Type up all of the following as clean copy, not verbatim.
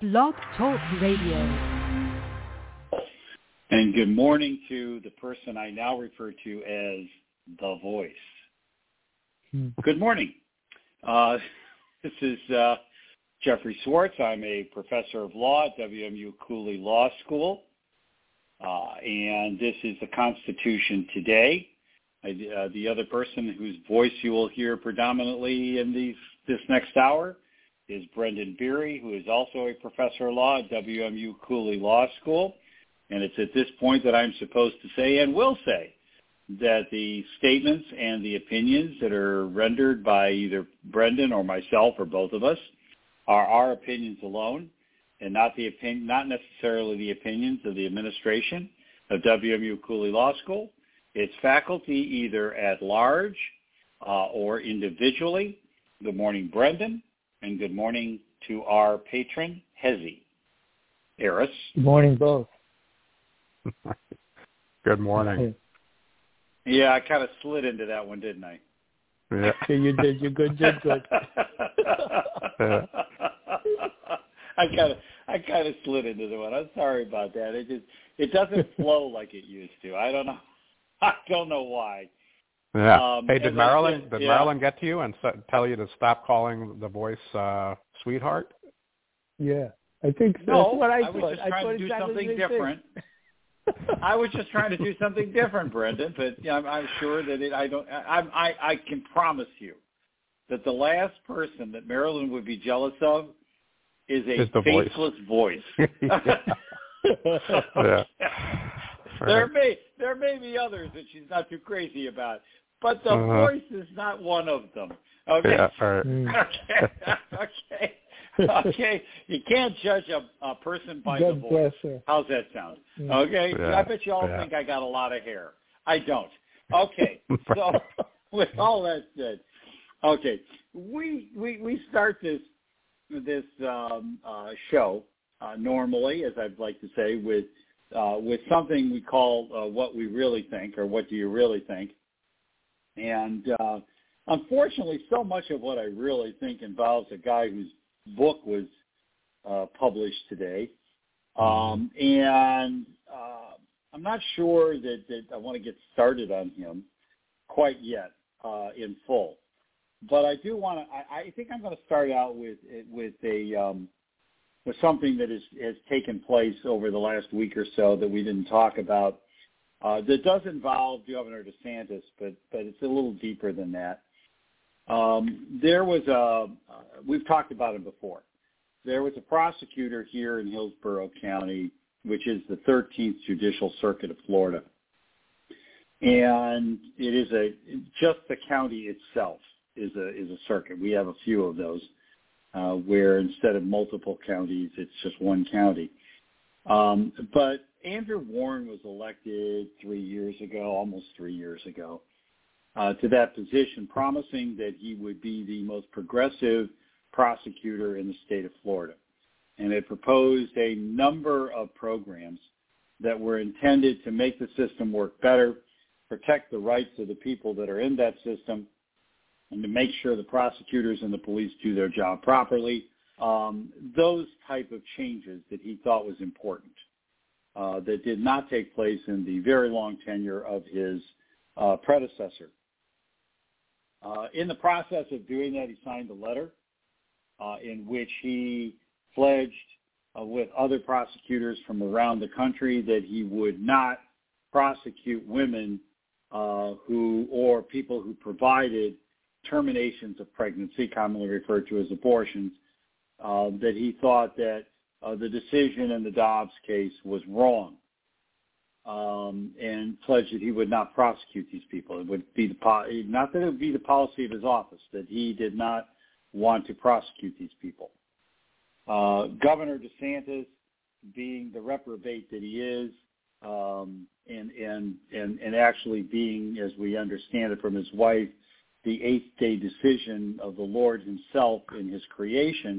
Blog Talk Radio. And good morning to the person I now refer to as the Voice. Good morning. This is Jeffrey Swartz. I'm a professor of law at WMU Cooley Law School. And this is the Constitution Today. The other person whose voice you will hear predominantly in this next hour is Brendan Beery, who is also a professor of law at WMU Cooley Law School. And it's at this point that I'm supposed to say and will say that the statements and the opinions that are rendered by either Brendan or myself or both of us are our opinions alone, and not necessarily the opinions of the administration of WMU Cooley Law School, its faculty either at large or individually. Good morning, Brendan, and good morning to our patron, Hezi. Eris. Good morning, both. Good morning. Yeah, I kind of slid into that one, didn't I? Yeah, you did. You're good. You're good. Yeah. I kind of slid into the one. I'm sorry about that. It doesn't flow like it used to. I don't know why. Yeah. Hey, did Marilyn get to you and tell you to stop calling the Voice sweetheart? Yeah, I think so. No, that's what I was just trying to do something different. I was just trying to do something different, Brendan. But I'm sure that I can promise you that the last person that Marilyn would be jealous of is a faceless voice. Yeah. There may be others that she's not too crazy about, but the voice is not one of them. Okay. Yeah, right. Okay. You can't judge a person by God the voice. Bless her. How's that sound? Okay. Yeah. I bet you all think I got a lot of hair. I don't. Okay. So with all that said, okay, we start this show normally, as I'd like to say, with something we call what we really think, or what do you really think? And unfortunately, so much of what I really think involves a guy whose book was published today, and I'm not sure that I want to get started on him quite yet in full. But I do want to. I think I'm going to start out with something that has taken place over the last week or so that we didn't talk about. That does involve Governor DeSantis, but it's a little deeper than that. There was we've talked about it before. There was a prosecutor here in Hillsborough County, which is the 13th Judicial Circuit of Florida, and it is just the county itself is a circuit. We have a few of those where instead of multiple counties, it's just one county. But Andrew Warren was elected almost 3 years ago, to that position, promising that he would be the most progressive prosecutor in the state of Florida, and had proposed a number of programs that were intended to make the system work better, protect the rights of the people that are in that system, and to make sure the prosecutors and the police do their job properly. Those type of changes that he thought was important, that did not take place in the very long tenure of his predecessor. In the process of doing that, he signed a letter in which he pledged with other prosecutors from around the country that he would not prosecute women or people who provided terminations of pregnancy, commonly referred to as abortions, that he thought that the decision in the Dobbs case was wrong, and pledged that he would not prosecute these people. It would be not that it would be the policy of his office, that he did not want to prosecute these people. Governor DeSantis, being the reprobate that he is, and actually being, as we understand it from his wife, the eighth-day decision of the Lord himself in his creation,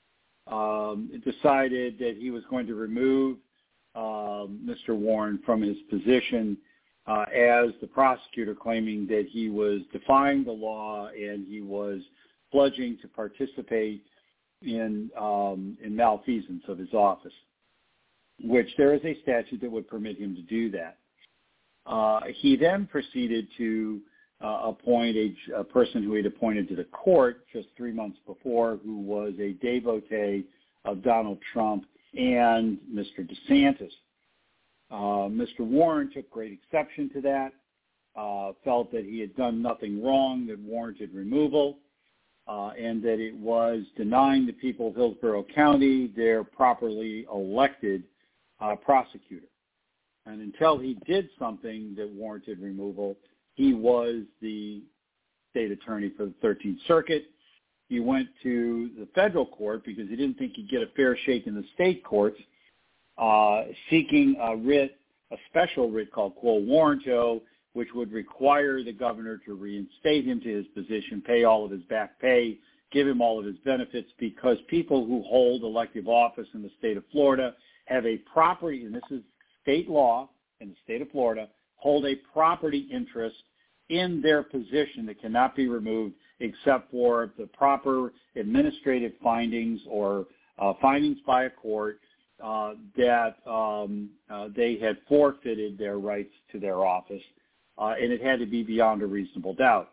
decided that he was going to remove Mr. Warren from his position as the prosecutor, claiming that he was defying the law and he was pledging to participate in malfeasance of his office, which there is a statute that would permit him to do that. He then proceeded to appoint a person who he had appointed to the court just 3 months before, who was a devotee of Donald Trump and Mr. DeSantis. Mr. Warren took great exception to that, felt that he had done nothing wrong that warranted removal, and that it was denying the people of Hillsborough County their properly elected prosecutor. And until he did something that warranted removal, he was the state attorney for the 13th Circuit. He went to the federal court because he didn't think he'd get a fair shake in the state courts, seeking a special writ called quo warranto, which would require the governor to reinstate him to his position, pay all of his back pay, give him all of his benefits, because people who hold elective office in the state of Florida have a property, and this is state law in the state of Florida, hold a property interest in their position that cannot be removed except for the proper administrative findings or findings by a court that they had forfeited their rights to their office, and it had to be beyond a reasonable doubt.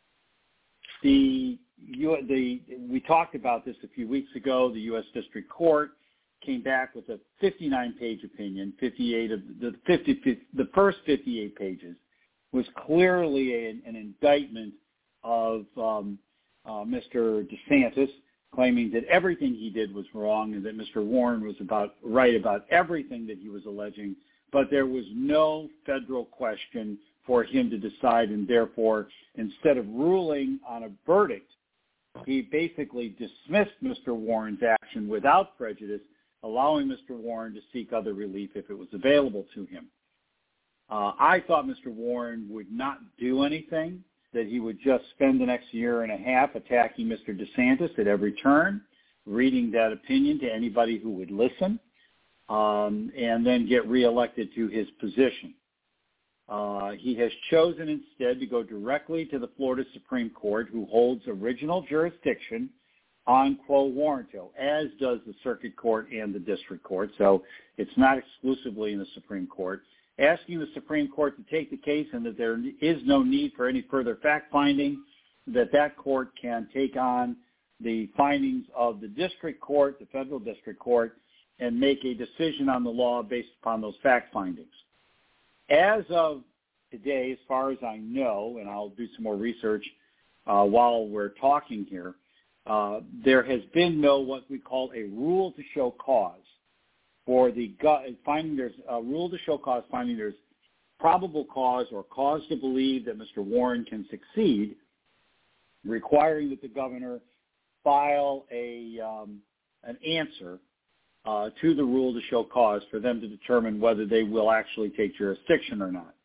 We talked about this a few weeks ago. The U.S. District Court came back with a 59-page opinion. 58 of the first 58 pages was clearly an indictment of Mr. DeSantis, claiming that everything he did was wrong and that Mr. Warren was right about everything that he was alleging, but there was no federal question for him to decide, and therefore, instead of ruling on a verdict, he basically dismissed Mr. Warren's action without prejudice, allowing Mr. Warren to seek other relief if it was available to him. I thought Mr. Warren would not do anything, that he would just spend the next year and a half attacking Mr. DeSantis at every turn, reading that opinion to anybody who would listen, and then get reelected to his position. He has chosen instead to go directly to the Florida Supreme Court, who holds original jurisdiction on quo warranto, as does the Circuit Court and the District Court, so it's not exclusively in the Supreme Court, asking the Supreme Court to take the case and that there is no need for any further fact-finding, that court can take on the findings of the District Court, the Federal District Court, and make a decision on the law based upon those fact findings. As of today, as far as I know, and I'll do some more research while we're talking here, there has been no what we call a rule to show cause for finding there's a rule to show cause, finding there's probable cause or cause to believe that Mr. Warren can succeed, requiring that the governor file an answer to the rule to show cause for them to determine whether they will actually take jurisdiction or not.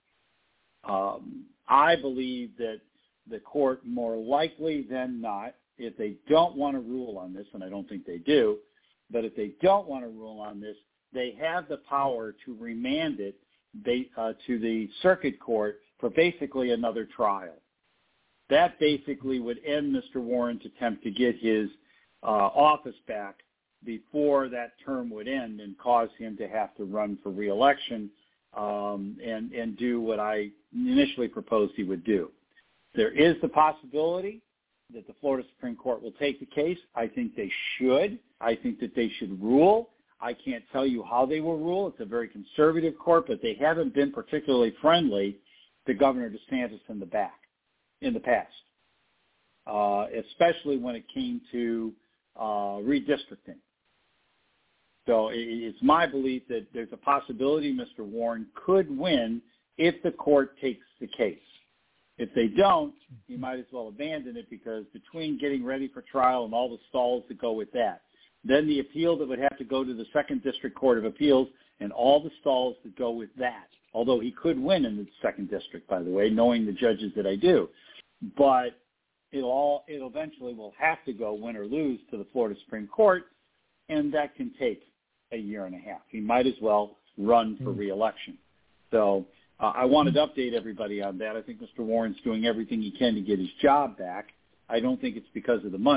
I believe that the court, more likely than not, if they don't want to rule on this, and I don't think they do, but if they don't want to rule on this, they have the power to remand it to the Circuit Court for basically another trial. That basically would end Mr. Warren's attempt to get his office back before that term would end and cause him to have to run for re-election and do what I initially proposed he would do. There is the possibility that the Florida Supreme Court will take the case. I think they should. I think that they should rule. I can't tell you how they will rule. It's a very conservative court, but they haven't been particularly friendly to Governor DeSantis in the past, especially when it came to redistricting. So it's my belief that there's a possibility Mr. Warren could win if the court takes the case. If they don't, he might as well abandon it, because between getting ready for trial and all the stalls that go with that, then the appeal that would have to go to the Second District Court of Appeals and all the stalls that go with that, although he could win in the Second District, by the way, knowing the judges that I do. But it eventually will have to go, win or lose, to the Florida Supreme Court, and that can take a year and a half. He might as well run for re-election. So I wanted to update everybody on that. I think Mr. Warren's doing everything he can to get his job back. I don't think it's because of the money.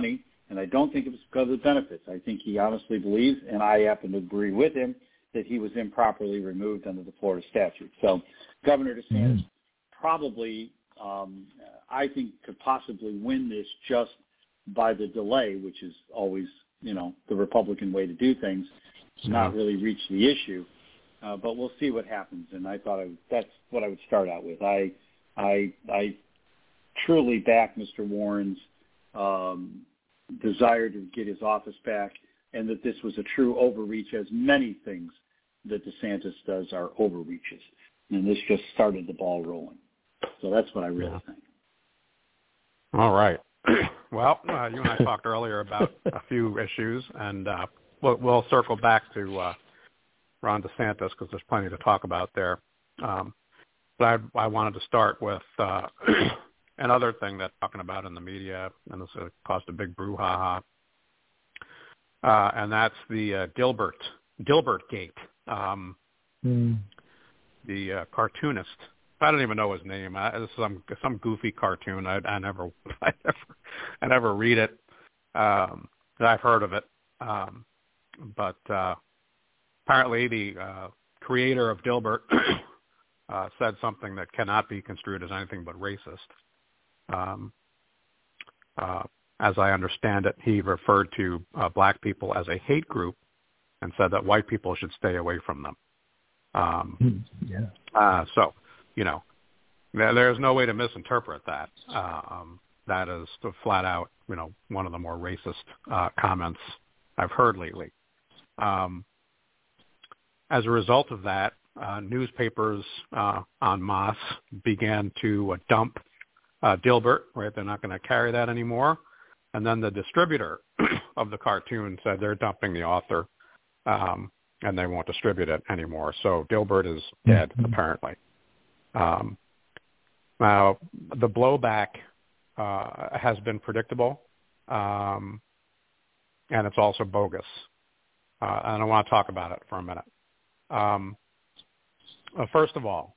And I don't think it was because of the benefits. I think he honestly believes, and I happen to agree with him, that he was improperly removed under the Florida statute. So Governor DeSantis probably, I think, could possibly win this just by the delay, which is always, the Republican way to do things, not really reach the issue. But we'll see what happens. And I thought that's what I would start out with. I truly back Mr. Warren's desire to get his office back, and that this was a true overreach, as many things that DeSantis does are overreaches. And this just started the ball rolling. So that's what I really think. All right. Well, you and I talked earlier about a few issues, and we'll circle back to Ron DeSantis because there's plenty to talk about there. But I wanted to start with another thing that's talking about in the media, and this caused a big brouhaha, and that's the Dilbert Gate. The cartoonist. I don't even know his name. This is some goofy cartoon. I never read it. I've heard of it, but apparently the creator of Dilbert said something that cannot be construed as anything but racist. As I understand it, he referred to black people as a hate group and said that white people should stay away from them. So, there's no way to misinterpret that. That is flat out, one of the more racist comments I've heard lately. As a result of that, newspapers en masse began to dump Dilbert, right? They're not going to carry that anymore. And then the distributor of the cartoon said they're dumping the author, and they won't distribute it anymore. So Dilbert is dead, apparently. Now, the blowback has been predictable, and it's also bogus. And I want to talk about it for a minute. First of all,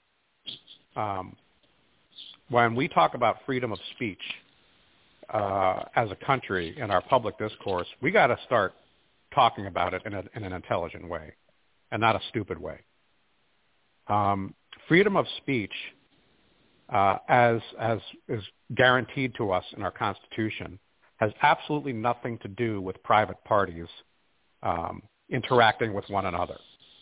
when we talk about freedom of speech as a country in our public discourse, we got to start talking about it in an intelligent way and not a stupid way. Freedom of speech, as is guaranteed to us in our Constitution, has absolutely nothing to do with private parties interacting with one another.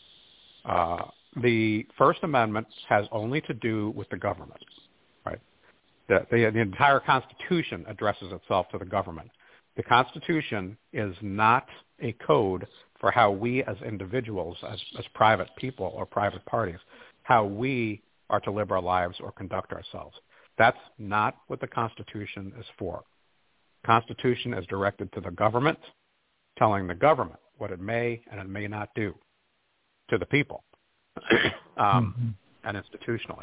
The First Amendment has only to do with the government, right? The entire Constitution addresses itself to the government. The Constitution is not a code for how we as individuals, as private people or private parties, how we are to live our lives or conduct ourselves. That's not what the Constitution is for. The Constitution is directed to the government, telling the government what it may and it may not do to the people and institutionally.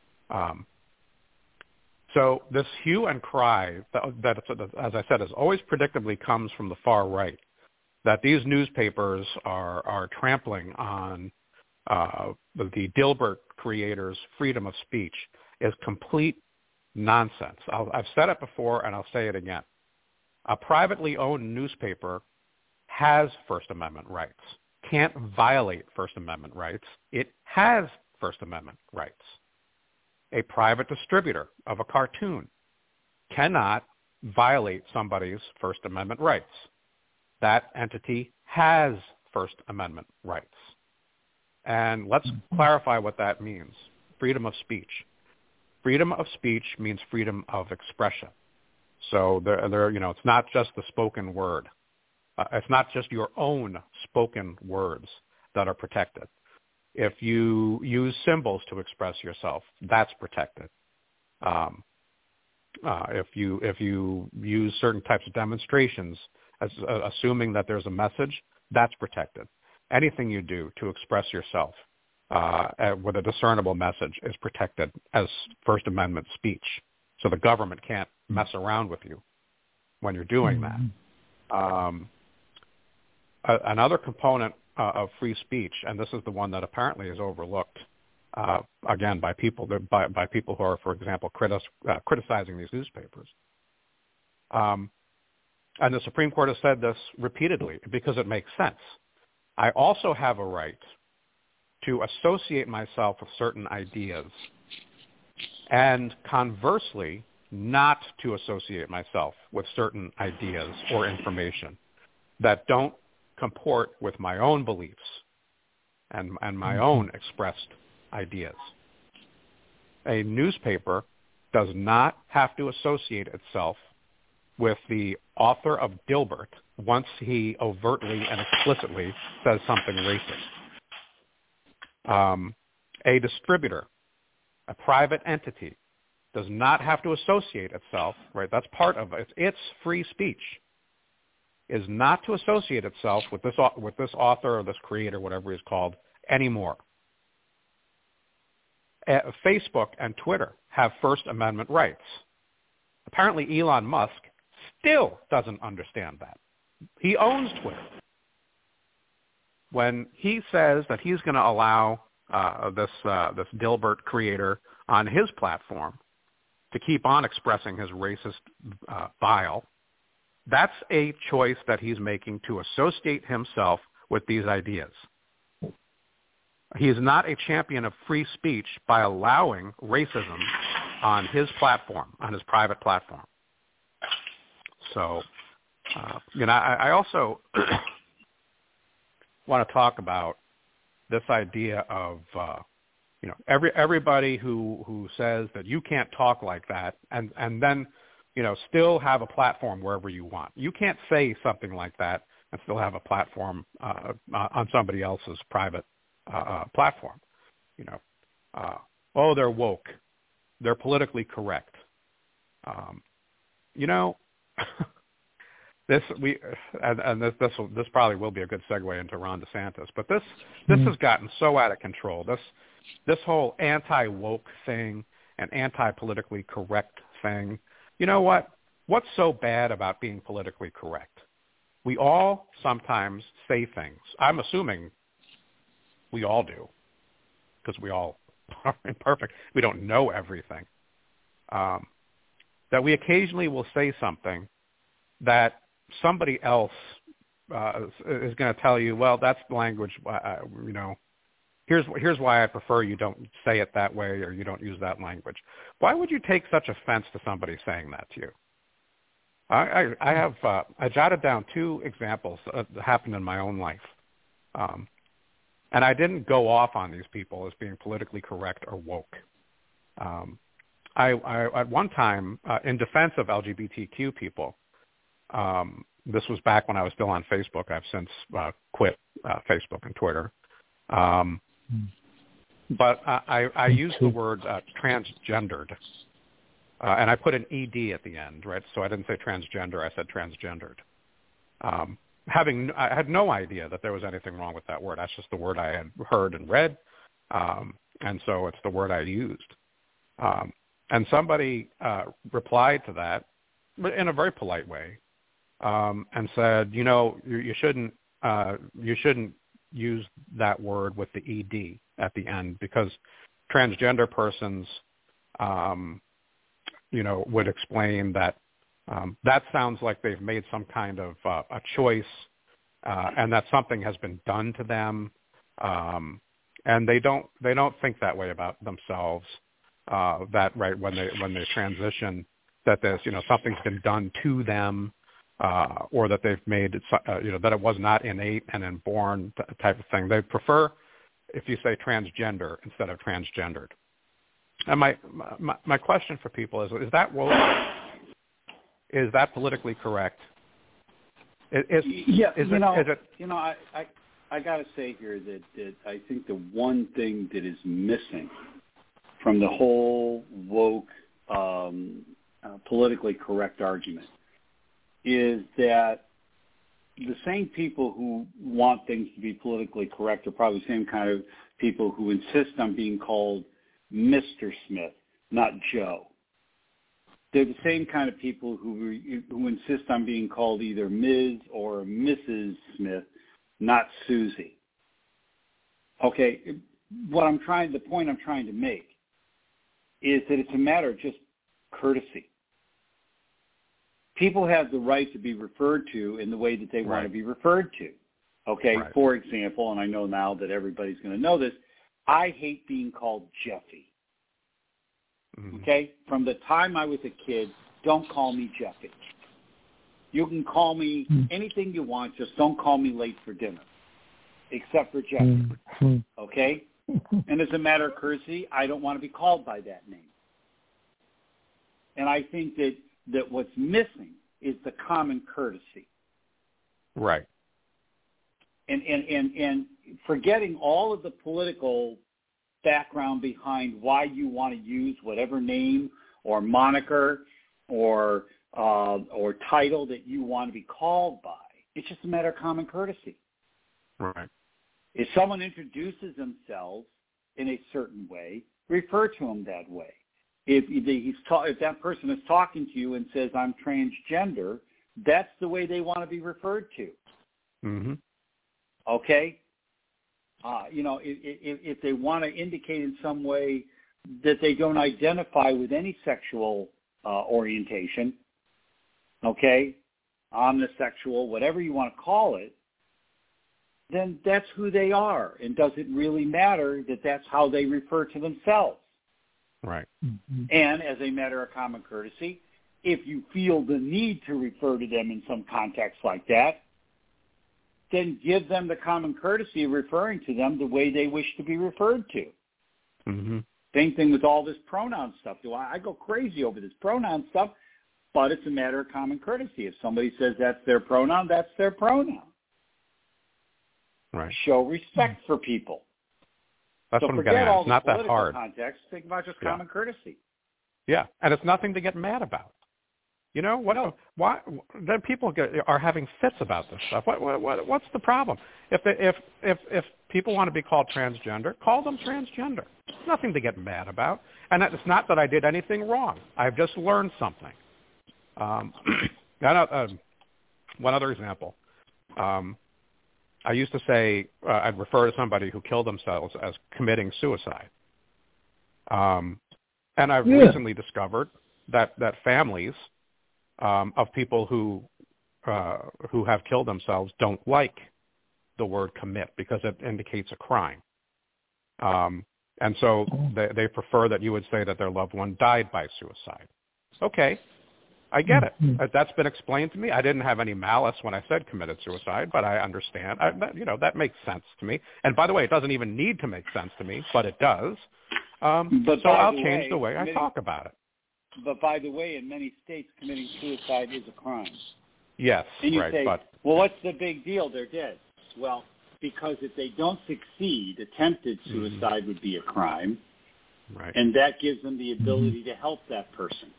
So this hue and cry that, as I said, is always predictably comes from the far right, that these newspapers are trampling on the Dilbert creators' freedom of speech is complete nonsense. I've said it before and I'll say it again. A privately owned newspaper has First Amendment rights, can't violate First Amendment rights. It has First Amendment rights. A private distributor of a cartoon cannot violate somebody's First Amendment rights. That entity has First Amendment rights. And let's clarify what that means. Freedom of speech. Freedom of speech means freedom of expression. So it's not just the spoken word. It's not just your own spoken words that are protected. If you use symbols to express yourself, that's protected. If you use certain types of demonstrations, assuming that there's a message, that's protected. Anything you do to express yourself with a discernible message is protected as First Amendment speech. So the government can't mess around with you when you're doing that. Another component of free speech, and this is the one that apparently is overlooked, again by people who are, for example, criticizing these newspapers. and the Supreme Court has said this repeatedly because it makes sense. I also have a right to associate myself with certain ideas and conversely not to associate myself with certain ideas or information that don't comport with my own beliefs and my own expressed ideas. A newspaper does not have to associate itself with the author of Dilbert once he overtly and explicitly says something racist. A distributor, a private entity, does not have to associate itself, right? That's part of it. Its free speech is not to associate itself with this author or this creator, whatever he's called, anymore. Facebook and Twitter have First Amendment rights. Apparently Elon Musk still doesn't understand that. He owns Twitter. When he says that he's going to allow this Dilbert creator on his platform to keep on expressing his racist bile, that's a choice that he's making to associate himself with these ideas. He is not a champion of free speech by allowing racism on his platform, on his private platform. So, I also want to talk about this idea of, everybody who says that you can't talk like that and then, still have a platform wherever you want. You can't say something like that and still have a platform on somebody else's private platform. They're woke. They're politically correct. This probably will be a good segue into Ron DeSantis, but this has gotten so out of control. This whole anti-woke thing and anti-politically correct thing. You know what? What's so bad about being politically correct? We all sometimes say things. I'm assuming we all do, because we all are imperfect. We don't know everything. That we occasionally will say something that somebody else is going to tell you, well, that's language, here's why I prefer you don't say it that way or you don't use that language. Why would you take such offense to somebody saying that to you? I jotted down 2 examples that happened in my own life. And I didn't go off on these people as being politically correct or woke. I at one time, in defense of LGBTQ people, this was back when I was still on Facebook. I've since quit Facebook and Twitter. But I used the word transgendered, and I put an ED at the end, right? So I didn't say transgender, I said transgendered. I had no idea that there was anything wrong with that word. That's just the word I had heard and read, and so it's the word I used. And somebody replied to that in a very polite way, and said, you shouldn't use that word with the ED at the end because transgender persons, would explain that that sounds like they've made some kind of a choice, and that something has been done to them, and they don't think that way about themselves. That right when they transition, that there's something's been done to them, or that they've made that it was not innate and inborn type of thing. They prefer if you say transgender instead of transgendered. And my question for people is that woke? Is that politically correct? I got to say here that I think the one thing that is missing from the whole woke, politically correct argument is that the same people who want things to be politically correct are probably the same kind of people who insist on being called Mr. Smith, not Joe. They're the same kind of people who insist on being called either Ms. or Mrs. Smith, not Susie. Okay, the point I'm trying to make is that it's a matter of just courtesy. people have the right to be referred to in the way that they want to be referred to. Okay, for example, and I know now that everybody's going to know this, I hate being called Jeffy. Okay? From the time I was a kid, don't call me Jeffy. You can call me anything you want, just don't call me late for dinner, except for Jeffy. Okay? And as a matter of courtesy, I don't want to be called by that name. And I think that what's missing is the common courtesy. Right. And forgetting all of the political background behind why you want to use whatever name or moniker or title that you want to be called by. It's just a matter of common courtesy. Right. If someone introduces themselves in a certain way, refer to them that way. If that person is talking to you and says, I'm transgender, that's the way they want to be referred to. Mm-hmm. Okay? If they want to indicate in some way that they don't identify with any sexual orientation, okay, omnisexual, whatever you want to call it, then that's who they are. And does it really matter that that's how they refer to themselves? Right. And as a matter of common courtesy, if you feel the need to refer to them in some context like that, then give them the common courtesy of referring to them the way they wish to be referred to. Mm-hmm. Same thing with all this pronoun stuff. I go crazy over this pronoun stuff, but it's a matter of common courtesy. If somebody says that's their pronoun, that's their pronoun. Right. Show respect for people. That's what I'm getting at. It's not that hard. Context. Think about just common courtesy. Yeah, and it's nothing to get mad about. You know what? No. Why? Then people are having fits about this stuff. What's the problem? If people want to be called transgender, call them transgender. It's nothing to get mad about. And it's not that I did anything wrong. I've just learned something. One other example. I used to say I'd refer to somebody who killed themselves as committing suicide. And I've recently discovered that families of people who have killed themselves don't like the word commit because it indicates a crime. And so they prefer that you would say that their loved one died by suicide. Okay, I get it. That's been explained to me. I didn't have any malice when I said committed suicide, but I understand. That makes sense to me. And by the way, it doesn't even need to make sense to me, but it does. So I'll change the way I talk about it. But by the way, in many states, committing suicide is a crime. Yes, and you right. say, but well, what's the big deal? They're dead. Well, because if they don't succeed, attempted suicide would be a crime. Right. And that gives them the ability to help that person.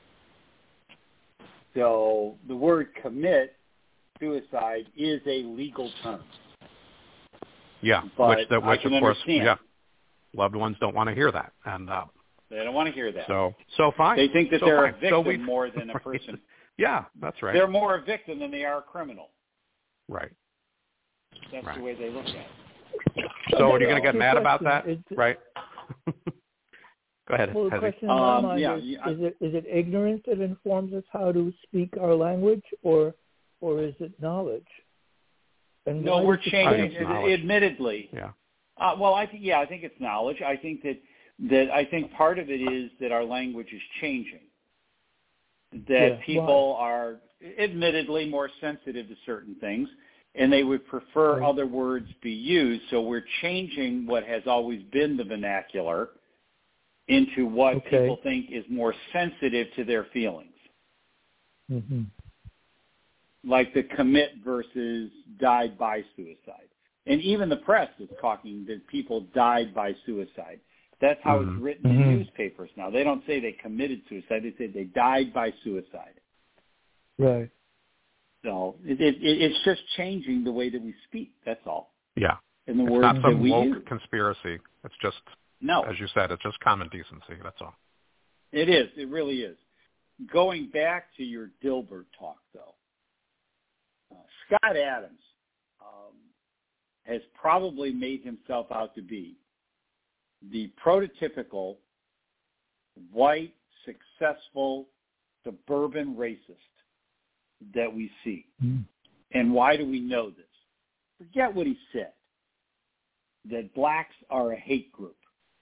So the word commit suicide is a legal term. Yeah, but which of course, understand. Loved ones don't want to hear that, and they don't want to hear that. So fine. They think that they're a victim more than a person. Yeah, that's right. They're more a victim than they are a criminal. Right. That's the way they look at it. So are you going to get mad about that? Right. Go ahead. Well, the question in my mind is it ignorance that informs us how to speak our language, or is it knowledge? And no, we're changing. Admittedly. Yeah. Well, I think it's knowledge. I think that part of it is that our language is changing. That people are admittedly more sensitive to certain things, and they would prefer other words be used. So we're changing what has always been the vernacular into what people think is more sensitive to their feelings. Mm-hmm. Like the commit versus died by suicide. And even the press is talking that people died by suicide. That's how it's written in newspapers now. They don't say they committed suicide. They say they died by suicide. Right. So it's just changing the way that we speak. That's all. Yeah. And the it's words not some that we woke use. conspiracy. It's just, as you said, it's just common decency. That's all. It is. It really is. Going back to your Dilbert talk, though, Scott Adams has probably made himself out to be the prototypical white, successful, suburban racist that we see. And why do we know this? Forget what he said, that blacks are a hate group.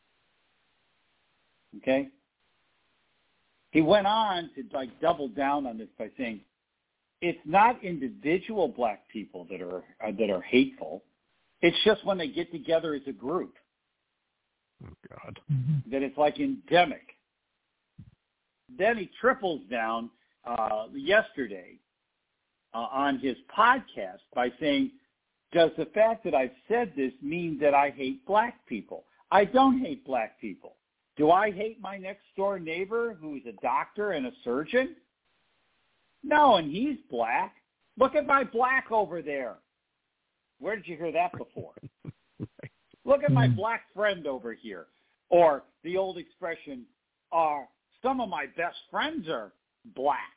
Okay? He went on to double down on this by saying, it's not individual black people that are hateful. It's just when they get together as a group. Oh, God. That it's like endemic. Then he triples down yesterday on his podcast by saying, does the fact that I've said this mean that I hate black people? I don't hate black people. Do I hate my next-door neighbor who's a doctor and a surgeon? No, and he's black. Look at my black over there. Where did you hear that before? Look at my black friend over here. Or the old expression, some of my best friends are black.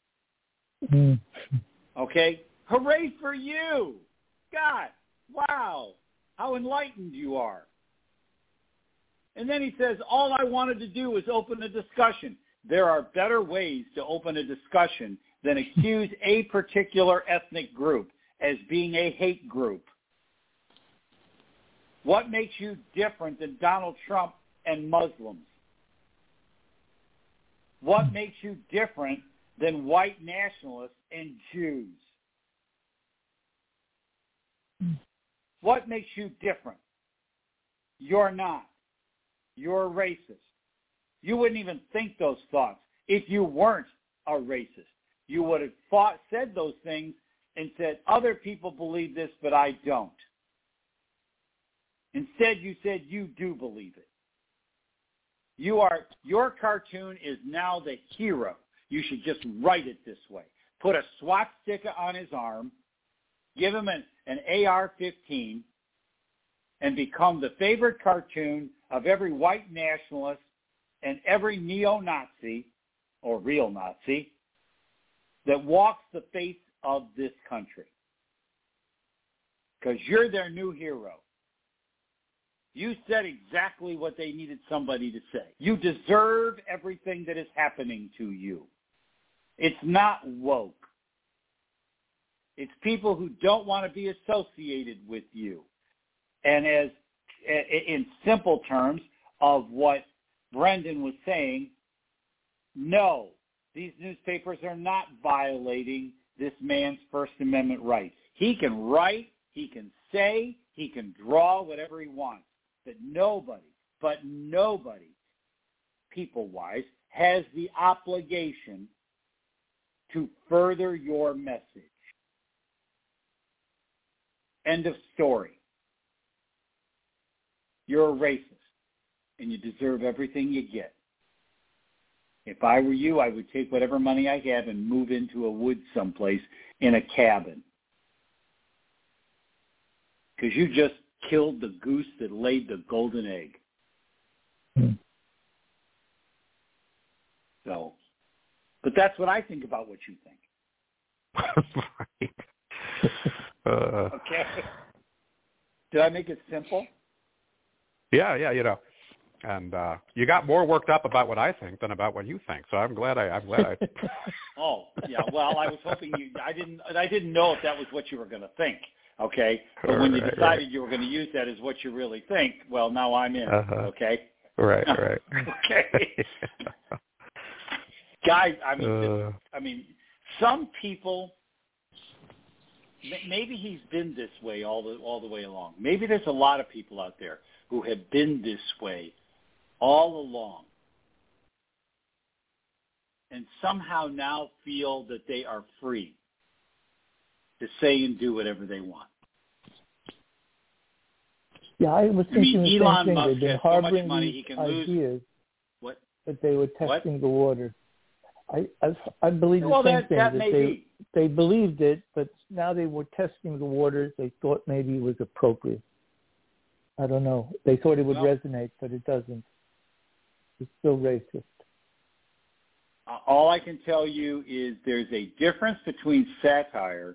Okay? Hooray for you. God, wow, how enlightened you are. And then he says, all I wanted to do was open a discussion. There are better ways to open a discussion than accuse a particular ethnic group as being a hate group. What makes you different than Donald Trump and Muslims? What makes you different than white nationalists and Jews? What makes you different? You're not. You're a racist. You wouldn't even think those thoughts if you weren't a racist. You would have said those things and said, other people believe this, but I don't. Instead, you said you do believe it. Your cartoon is now the hero. You should just write it this way. Put a swastika on his arm, give him an AR-15, and become the favorite cartoon of every white nationalist and every neo-Nazi, or real Nazi, that walks the face of this country. Because you're their new hero. You said exactly what they needed somebody to say. You deserve everything that is happening to you. It's not woke. It's people who don't want to be associated with you. And as in simple terms of what Brendan was saying, no, these newspapers are not violating this man's First Amendment rights. He can write, he can say, he can draw whatever he wants. But nobody, people-wise, has the obligation to further your message. End of story. You're a racist, and you deserve everything you get. If I were you, I would take whatever money I have and move into a woods someplace in a cabin. Because you just killed the goose that laid the golden egg. So, but that's what I think about what you think. Okay. Did I make it simple? Yeah, and you got more worked up about what I think than about what you think. So I'm glad I. Oh, yeah. Well, I was hoping I didn't know if that was what you were going to think. Okay, but when you decided you were going to use that as what you really think, well, now I'm in. Okay. Right. Okay. Guys, I mean, some people. Maybe he's been this way all the way along. Maybe there's a lot of people out there who have been this way all along, and somehow now feel that they are free to say and do whatever they want. Yeah, I was thinking the same Elon thing. Musk They've been has so much harboring money these he can ideas lose. What? That they were testing the water. I believe the same thing. That they believed it, but now they were testing the waters. They thought maybe it was appropriate. I don't know. They thought it would resonate, but it doesn't. It's still racist. All I can tell you is there's a difference between satire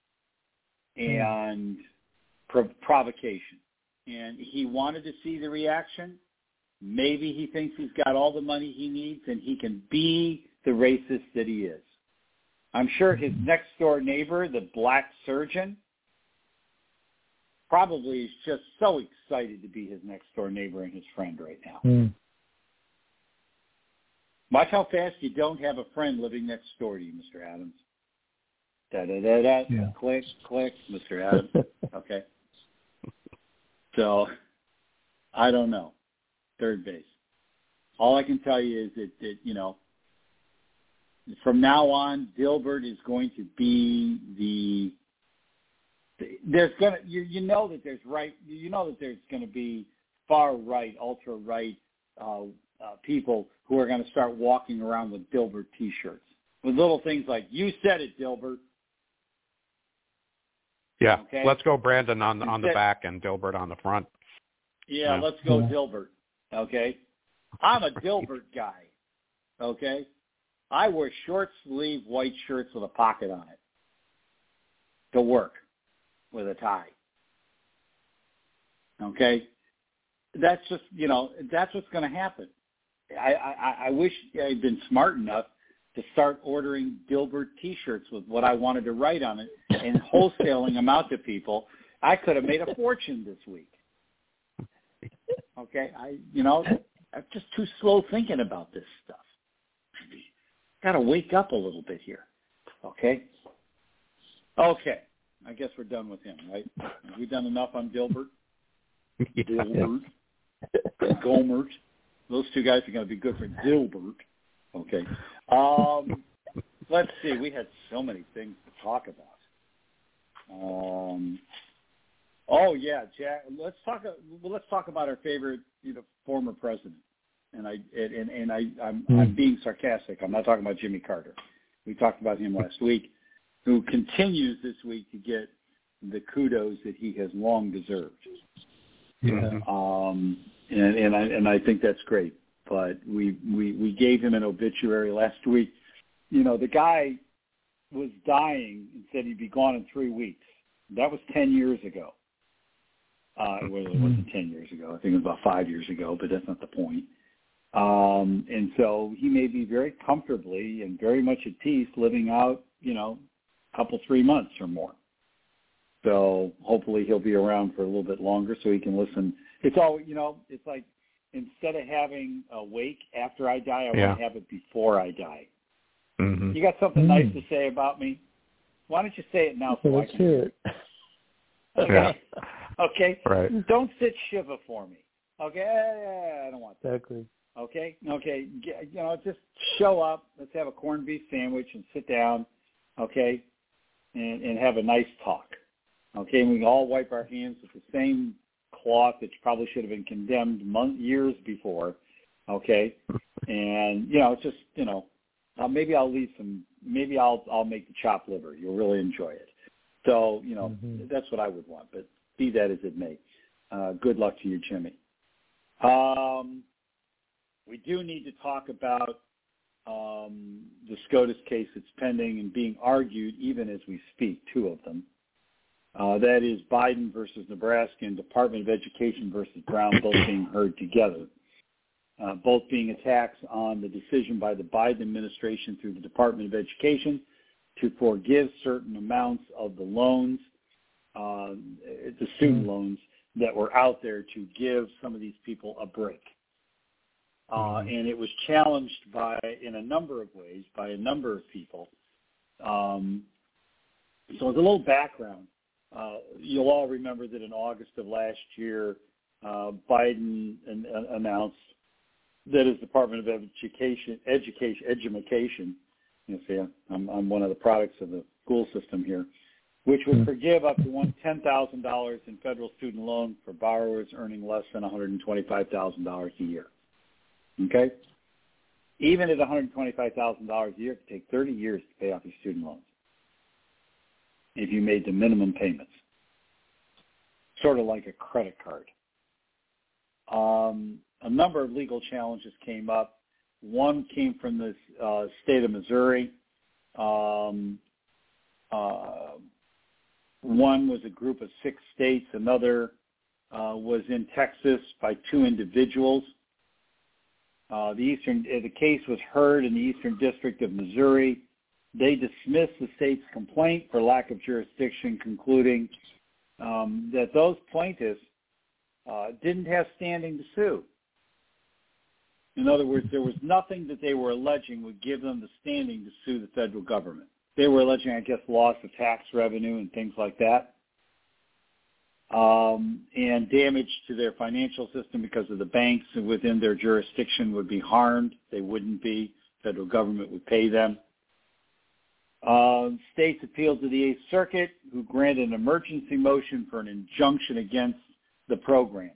and provocation. And he wanted to see the reaction. Maybe he thinks he's got all the money he needs and he can be the racist that he is. I'm sure his next door neighbor, the black surgeon, probably is just so excited to be his next door neighbor and his friend right now. Mm. Watch how fast you don't have a friend living next door to you, Mr. Adams. Da-da-da-da, Yeah. click, click, Mr. Adams. Okay. So, I don't know. Third base. All I can tell you is that you know, from now on, Dilbert is going to be there's going to, you know that there's going to be far right, ultra right people who are going to start walking around with Dilbert T-shirts with little things like "You said it, Dilbert." Yeah, okay? Let's go Brandon on the back and Dilbert on the front. Yeah, let's go Dilbert. Okay, I'm a Dilbert guy. Okay, I wear short sleeve white shirts with a pocket on it to work with a tie. Okay, that's just, you know, that's what's going to happen. I wish I'd been smart enough to start ordering Dilbert T-shirts with what I wanted to write on it and wholesaling them out to people. I could have made a fortune this week. Okay, I'm just too slow thinking about this stuff. Got to wake up a little bit here. Okay. I guess we're done with him, right? Have we done enough on Dilbert? Yeah. Dilbert, Gomert. Those two guys are going to be good for Dilbert. Okay. Let's see. We had so many things to talk about. Jack. Let's talk about our favorite, former president. And I'm being sarcastic. I'm not talking about Jimmy Carter. We talked about him last week, who continues this week to get the kudos that he has long deserved. Yeah. And I think that's great. But we gave him an obituary last week. The guy was dying and said he'd be gone in 3 weeks. That was 10 years ago. It wasn't 10 years ago. I think it was about 5 years ago, but that's not the point. And so he may be very comfortably and very much at peace living out, a couple, 3 months or more. So hopefully he'll be around for a little bit longer so he can listen. It's all, it's like, instead of having a wake after I die, I want to have it before I die. Mm-hmm. You got something nice to say about me? Why don't you say it now so I can hear it? Okay. Yeah. Okay. Right. Don't sit Shiva for me. Okay. I don't want that. Exactly. Okay. Just show up. Let's have a corned beef sandwich and sit down. Okay. And have a nice talk. Okay. And we can all wipe our hands with the same cloth that probably should have been condemned years before. Okay. And, just, maybe I'll leave maybe I'll make the chopped liver. You'll really enjoy it. So, that's what I would want, but be that as it may. Good luck to you, Jimmy. We do need to talk about the SCOTUS case that's pending and being argued even as we speak, 2 of them. That is Biden versus Nebraska and Department of Education versus Brown, both being heard together. Both being attacks on the decision by the Biden administration through the Department of Education to forgive certain amounts of the loans, the student loans that were out there to give some of these people a break. And it was challenged in a number of ways by a number of people. So as a little background, you'll all remember that in August of last year, Biden announced that his Department of Education, I'm one of the products of the school system here, which would forgive up to $10,000 in federal student loan for borrowers earning less than $125,000 a year. Okay? Even at $125,000 a year, it could take 30 years to pay off your student loans if you made the minimum payments, sort of like a credit card. A number of legal challenges came up. One came from the state of Missouri. One was a group of 6 states. Another was in Texas by 2 individuals. The case was heard in the Eastern District of Missouri they dismissed the state's complaint for lack of jurisdiction, concluding that those plaintiffs didn't have standing to sue. In other words, there was nothing that they were alleging would give them the standing to sue the federal government. They were alleging, I guess, loss of tax revenue and things like that, and damage to their financial system because of the banks within their jurisdiction would be harmed. They wouldn't be. The federal government would pay them. States appealed to the Eighth Circuit, who granted an emergency motion for an injunction against the program.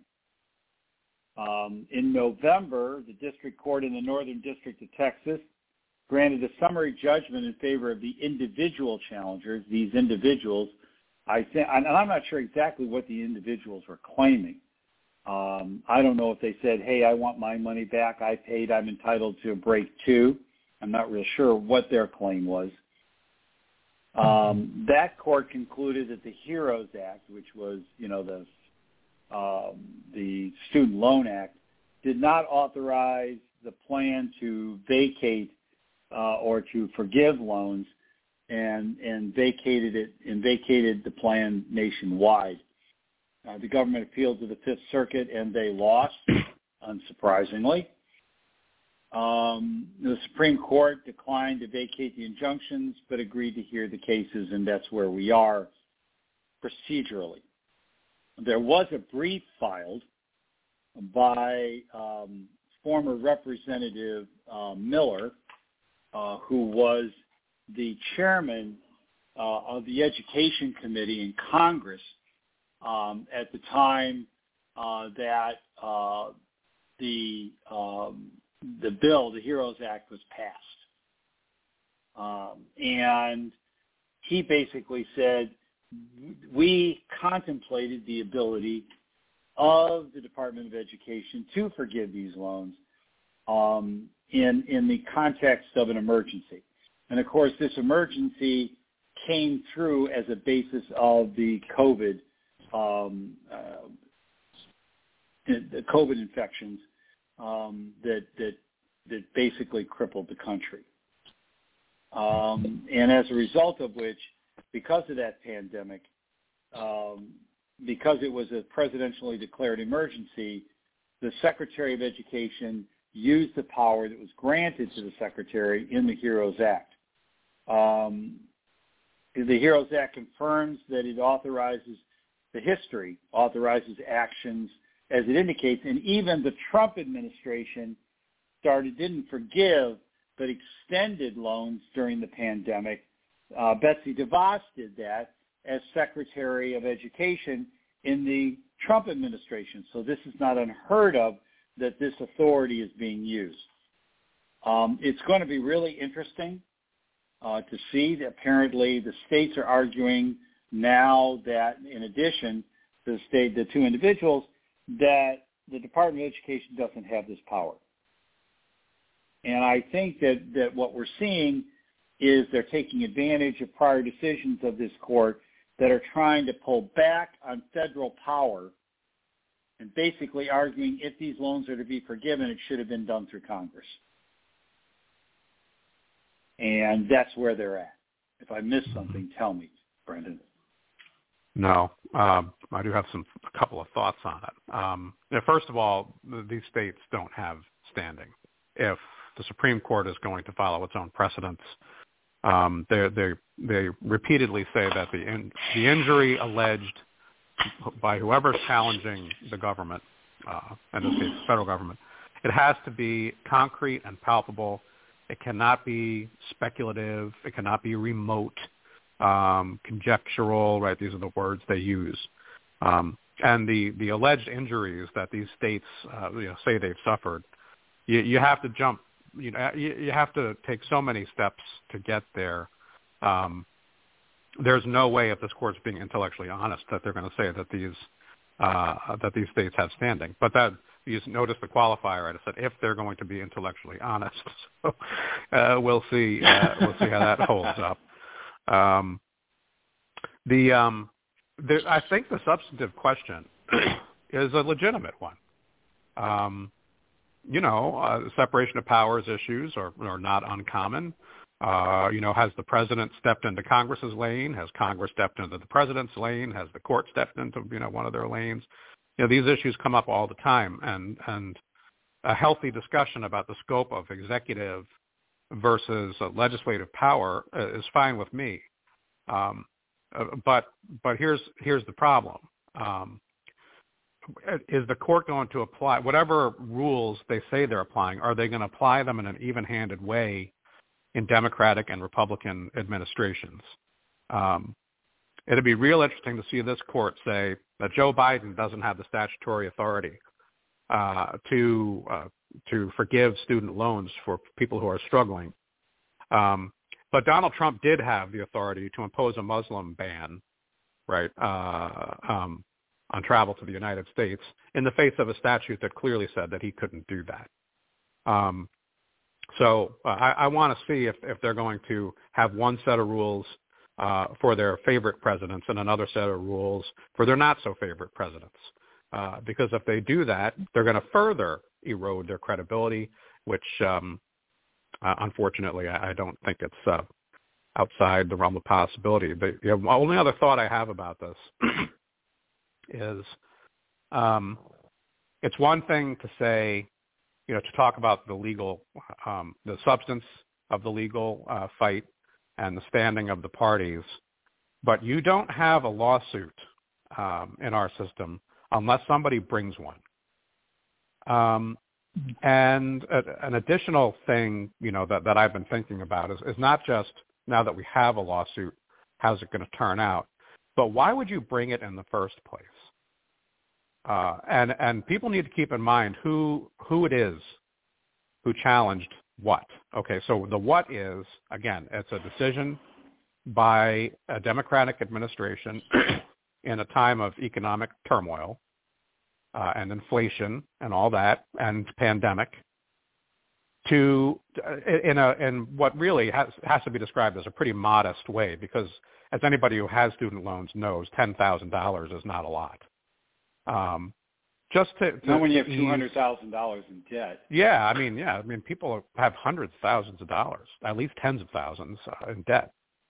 In November, the district court in the Northern District of Texas granted a summary judgment in favor of the individual challengers. These individuals, and I'm not sure exactly what the individuals were claiming. I don't know if they said, hey, I want my money back. I paid. I'm entitled to a break too. I'm not real sure what their claim was. That court concluded that the HEROES Act, which was, the Student Loan Act, did not authorize the plan to vacate or to forgive loans, and vacated the plan nationwide. The government appealed to the Fifth Circuit, and they lost, unsurprisingly. The Supreme Court declined to vacate the injunctions, but agreed to hear the cases, and that's where we are procedurally. There was a brief filed by former Representative Miller, who was the chairman of the Education Committee in Congress at the time that the bill, the HEROES Act, was passed. And he basically said, we contemplated the ability of the Department of Education to forgive these loans in the context of an emergency. And, of course, this emergency came through as a basis of the COVID infections that basically crippled the country. And as a result of which, because of that pandemic, because it was a presidentially declared emergency, the Secretary of Education used the power that was granted to the Secretary in the HEROES Act. The HEROES Act confirms that it authorizes actions as it indicates, and even the Trump administration didn't forgive, but extended loans during the pandemic. Betsy DeVos did that as Secretary of Education in the Trump administration. So this is not unheard of that this authority is being used. It's going to be really interesting to see that apparently the states are arguing now that, in addition to the two individuals, that the Department of Education doesn't have this power. And I think that what we're seeing is they're taking advantage of prior decisions of this court that are trying to pull back on federal power and basically arguing if these loans are to be forgiven, it should have been done through Congress. And that's where they're at. If I missed something, tell me, Brendan. No, I do have a couple of thoughts on it. First of all, these states don't have standing. If the Supreme Court is going to follow its own precedents, they repeatedly say that the injury alleged by whoever's challenging the government, in this case the federal government, it has to be concrete and palpable. It cannot be speculative. It cannot be remote, conjectural, right? These are the words they use. And the alleged injuries that these states say they've suffered, you have to jump. You have to take so many steps to get there. There's no way, if this court's being intellectually honest, that they're going to say that these states have standing. But that you just notice the qualifier. I said if they're going to be intellectually honest. So we'll see. We'll see how that holds up. I think the substantive question is a legitimate one. Separation of powers issues are not uncommon. Has the president stepped into Congress's lane? Has Congress stepped into the president's lane? Has the court stepped into, one of their lanes? These issues come up all the time, and a healthy discussion about the scope of executive versus legislative power is fine with me. But here's the problem. Is the court going to apply whatever rules they say they're applying? Are they going to apply them in an even-handed way in Democratic and Republican administrations? It'd be real interesting to see this court say that Joe Biden doesn't have the statutory authority to forgive student loans for people who are struggling. But Donald Trump did have the authority to impose a Muslim ban, right, on travel to the United States in the face of a statute that clearly said that he couldn't do that. So I want to see if they're going to have one set of rules for their favorite presidents and another set of rules for their not-so-favorite presidents. Because if they do that, they're going to further erode their credibility, which, unfortunately, I don't think it's outside the realm of possibility. The only other thought I have about this is it's one thing to say, to talk about the legal, the substance of the legal fight and the standing of the parties, but you don't have a lawsuit in our system unless somebody brings one. And an additional thing, that I've been thinking about is not just now that we have a lawsuit, how's it going to turn out, but why would you bring it in the first place? And people need to keep in mind who it is who challenged what. Okay, so the what is, again, it's a decision by a Democratic administration in a time of economic turmoil and inflation and all that and pandemic in what really has to be described as a pretty modest way, because as anybody who has student loans knows, $10,000 is not a lot. Just to not when you have $200,000 in debt. Yeah, I mean, people have hundreds of thousands of dollars, at least tens of thousands in debt.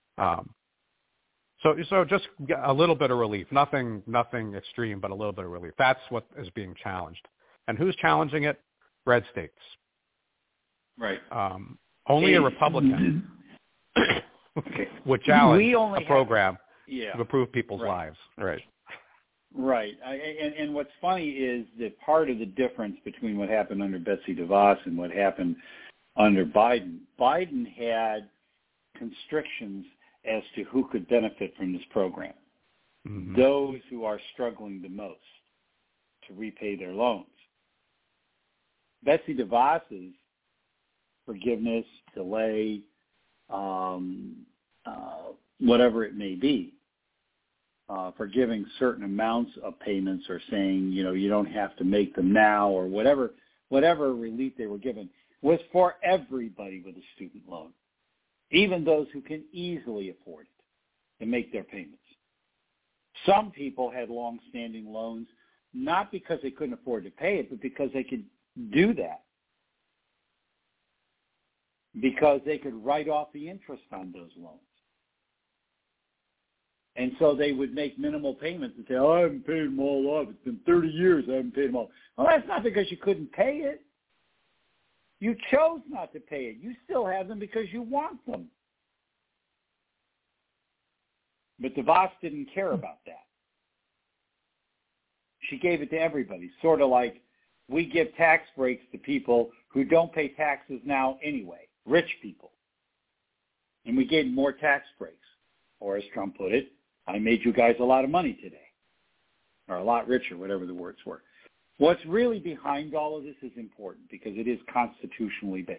So just a little bit of relief, nothing extreme, but a little bit of relief. That's what is being challenged. And who's challenging it? Red states. Right. Only a Republican would challenge a program to improve people's lives. Right. Right. And what's funny is that part of the difference between what happened under Betsy DeVos and what happened under Biden, Biden had constrictions as to who could benefit from this program. Mm-hmm. Those who are struggling the most to repay their loans. Betsy DeVos's forgiveness, delay, whatever it may be, forgiving certain amounts of payments or saying, you don't have to make them now or whatever relief they were given was for everybody with a student loan, even those who can easily afford it and make their payments. Some people had long-standing loans not because they couldn't afford to pay it, but because they could do that, because they could write off the interest on those loans. And so they would make minimal payments and say, I haven't paid them all off. It's been 30 years, I haven't paid them all. Well, that's not because you couldn't pay it. You chose not to pay it. You still have them because you want them. But DeVos didn't care about that. She gave it to everybody, sort of like we give tax breaks to people who don't pay taxes now anyway, rich people. And we gave them more tax breaks. Or as Trump put it, I made you guys a lot of money today, or a lot richer, whatever the words were. What's really behind all of this is important because it is constitutionally based.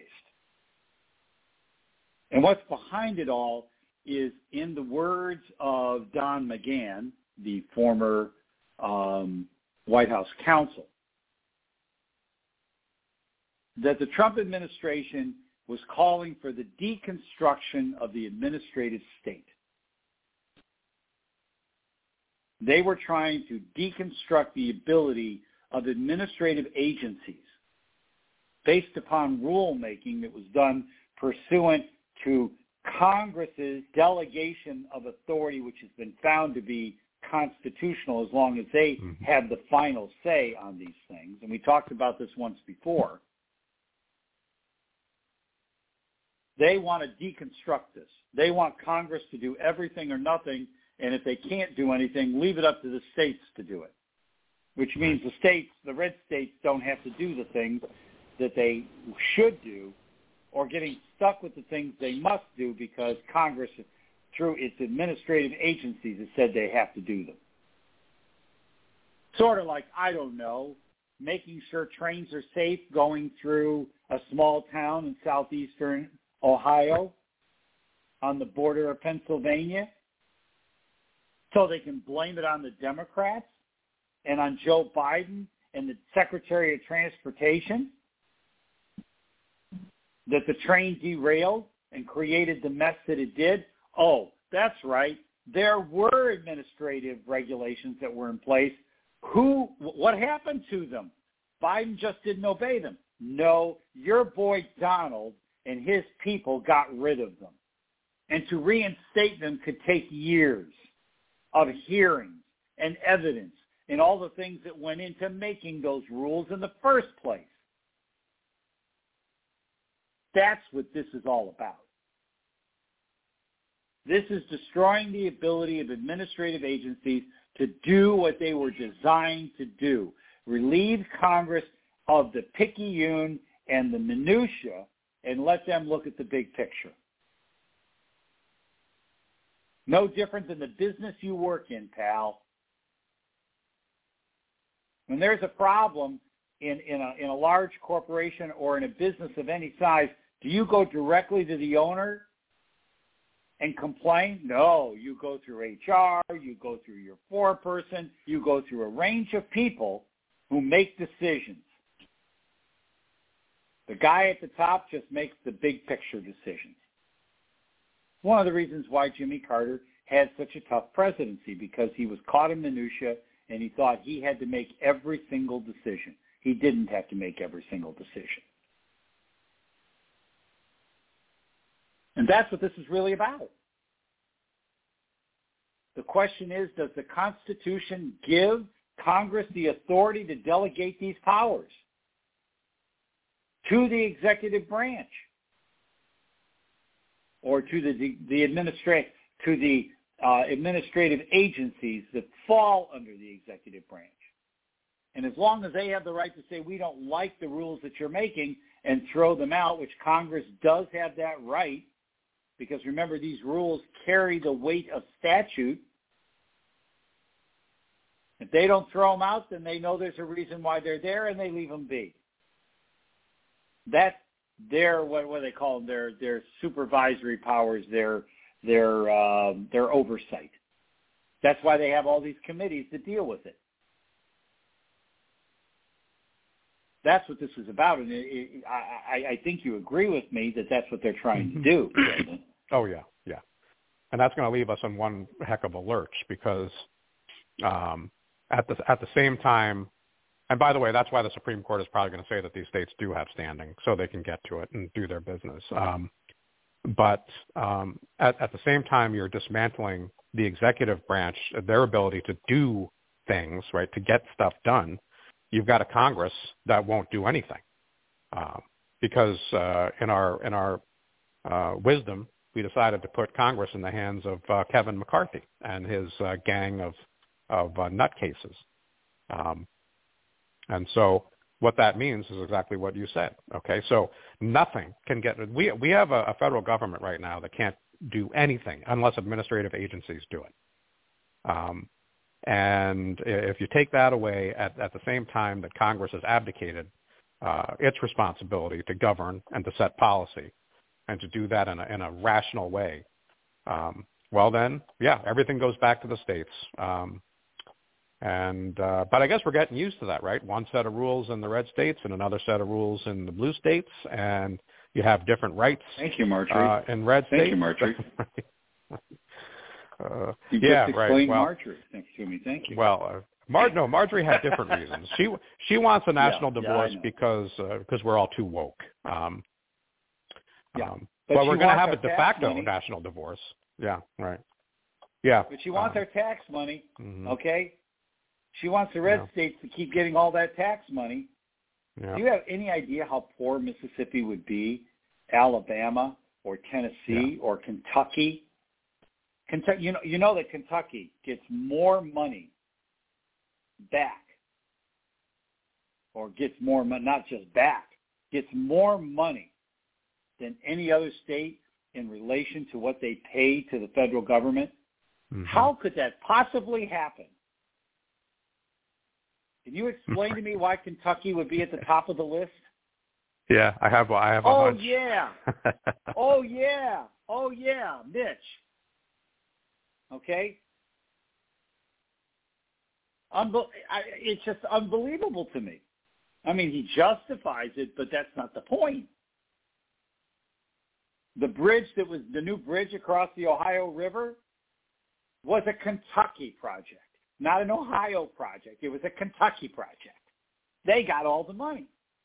And what's behind it all is, in the words of Don McGahn, the former White House counsel, that the Trump administration was calling for the deconstruction of the administrative state. They were trying to deconstruct the ability of administrative agencies based upon rulemaking that was done pursuant to Congress's delegation of authority, which has been found to be constitutional as long as they have the final say on these things, and we talked about this once before, they want to deconstruct this. They want Congress to do everything or nothing, and if they can't do anything, leave it up to the states to do it, which means the states, the red states, don't have to do the things that they should do, or getting stuck with the things they must do because Congress, through its administrative agencies, has said they have to do them. Sort of like, I don't know, making sure trains are safe going through a small town in southeastern Ohio on the border of Pennsylvania, so they can blame it on the Democrats and on Joe Biden and the Secretary of Transportation that the train derailed and created the mess that it did. Oh, that's right. There were administrative regulations that were in place. What happened to them? Biden just didn't obey them. No, your boy Donald and his people got rid of them. And to reinstate them could take years of hearings and evidence and all the things that went into making those rules in the first place. That's what this is all about. This is destroying the ability of administrative agencies to do what they were designed to do, relieve Congress of the picayune and the minutia and let them look at the big picture. No different than the business you work in, pal. When there's a problem in a large corporation or in a business of any size, do you go directly to the owner and complain? No, you go through HR, you go through your foreperson, you go through a range of people who make decisions. The guy at the top just makes the big picture decisions. One of the reasons why Jimmy Carter had such a tough presidency, because he was caught in minutia and he thought he had to make every single decision. He didn't have to make every single decision. And that's what this is really about. The question is, does the Constitution give Congress the authority to delegate these powers to the executive branch or to the administrative agencies that fall under the executive branch? And as long as they have the right to say, we don't like the rules that you're making, and throw them out, which Congress does have that right, because remember, these rules carry the weight of statute. If they don't throw them out, then they know there's a reason why they're there, and they leave them be. That's their, what do they call them? Their supervisory powers, their oversight. That's why they have all these committees that deal with it. That's what this is about, and I think you agree with me that that's what they're trying to do. Oh, yeah. And that's going to leave us in one heck of a lurch, because at the same time, and by the way, that's why the Supreme Court is probably going to say that these states do have standing, so they can get to it and do their business. But at the same time, you're dismantling the executive branch, their ability to do things, right, to get stuff done. You've got a Congress that won't do anything, because in our wisdom, we decided to put Congress in the hands of Kevin McCarthy and his gang of nutcases. And so what that means is exactly what you said. Okay, so nothing can get. We have a federal government right now that can't do anything unless administrative agencies do it. And if you take that away at the same time that Congress has abdicated its responsibility to govern and to set policy and to do that in a rational way, well then, yeah, everything goes back to the states. But I guess we're getting used to that, right? One set of rules in the red states and another set of rules in the blue states, and you have different rights. Thank you, Marjorie. In red states. Thank you, Marjorie. You just explained Marjorie. Thanks to me. Thank you. Well, Marjorie had different reasons. She wants a national divorce because we're all too woke. But well, we're going to have a de facto money. national divorce. Yeah, right. Yeah. But she wants our tax money, mm-hmm. Okay? She wants the red states to keep getting all that tax money. Yeah. Do you have any idea how poor Mississippi would be, Alabama or Tennessee or Kentucky? Kentucky, you know that Kentucky gets more money back, or gets more money, not just back, gets more money than any other state in relation to what they pay to the federal government. Mm-hmm. How could that possibly happen? Can you explain to me why Kentucky would be at the top of the list? Yeah, I have a hunch. Oh, yeah, Mitch. Okay? It's just unbelievable to me. I mean, he justifies it, but that's not the point. The new bridge across the Ohio River was a Kentucky project, not an Ohio project. It was a Kentucky project. They got all the money.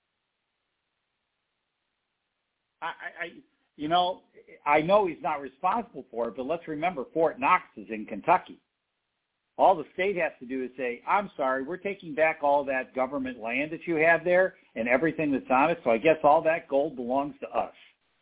I know he's not responsible for it, but let's remember Fort Knox is in Kentucky. All the state has to do is say, I'm sorry, we're taking back all that government land that you have there and everything that's on it, so I guess all that gold belongs to us.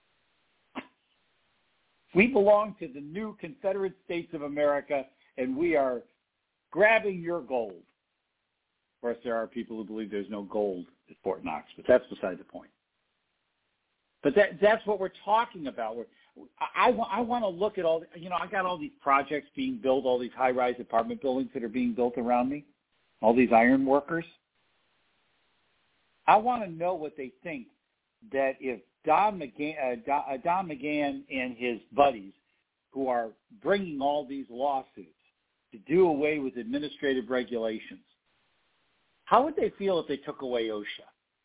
We belong to the new Confederate States of America, and we are grabbing your gold. Of course, there are people who believe there's no gold at Fort Knox, but that's beside the point. But that's what we're talking about. I want to look at all, I got all these projects being built, all these high-rise apartment buildings that are being built around me, all these iron workers. I want to know what they think that if Don McGahn and his buddies, who are bringing all these lawsuits to do away with administrative regulations, how would they feel if they took away OSHA?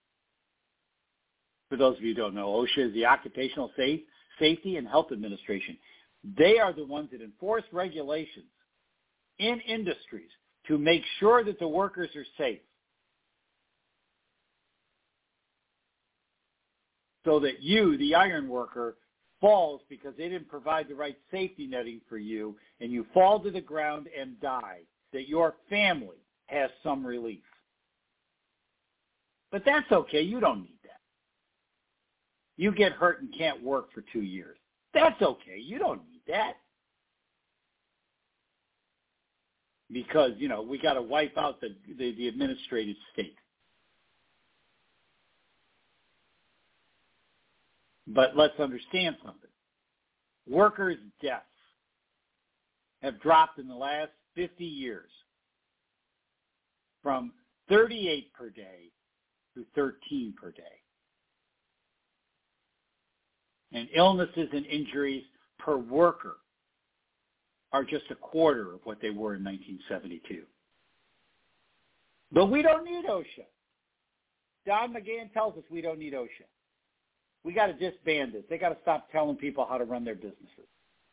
For those of you who don't know, OSHA is the Occupational Safety and Health Administration. They are the ones that enforce regulations in industries to make sure that the workers are safe, so that you, the iron worker, falls because they didn't provide the right safety netting for you, and you fall to the ground and die, that your family has some relief. But that's okay. You don't need that. You get hurt and can't work for 2 years. That's okay. You don't need that. Because, we got to wipe out the administrative state. But let's understand something. Workers' deaths have dropped in the last 50 years from 38 per day to 13 per day. And illnesses and injuries per worker are just a quarter of what they were in 1972. But we don't need OSHA. Don McGahn tells us we don't need OSHA. We got to disband it. They got to stop telling people how to run their businesses.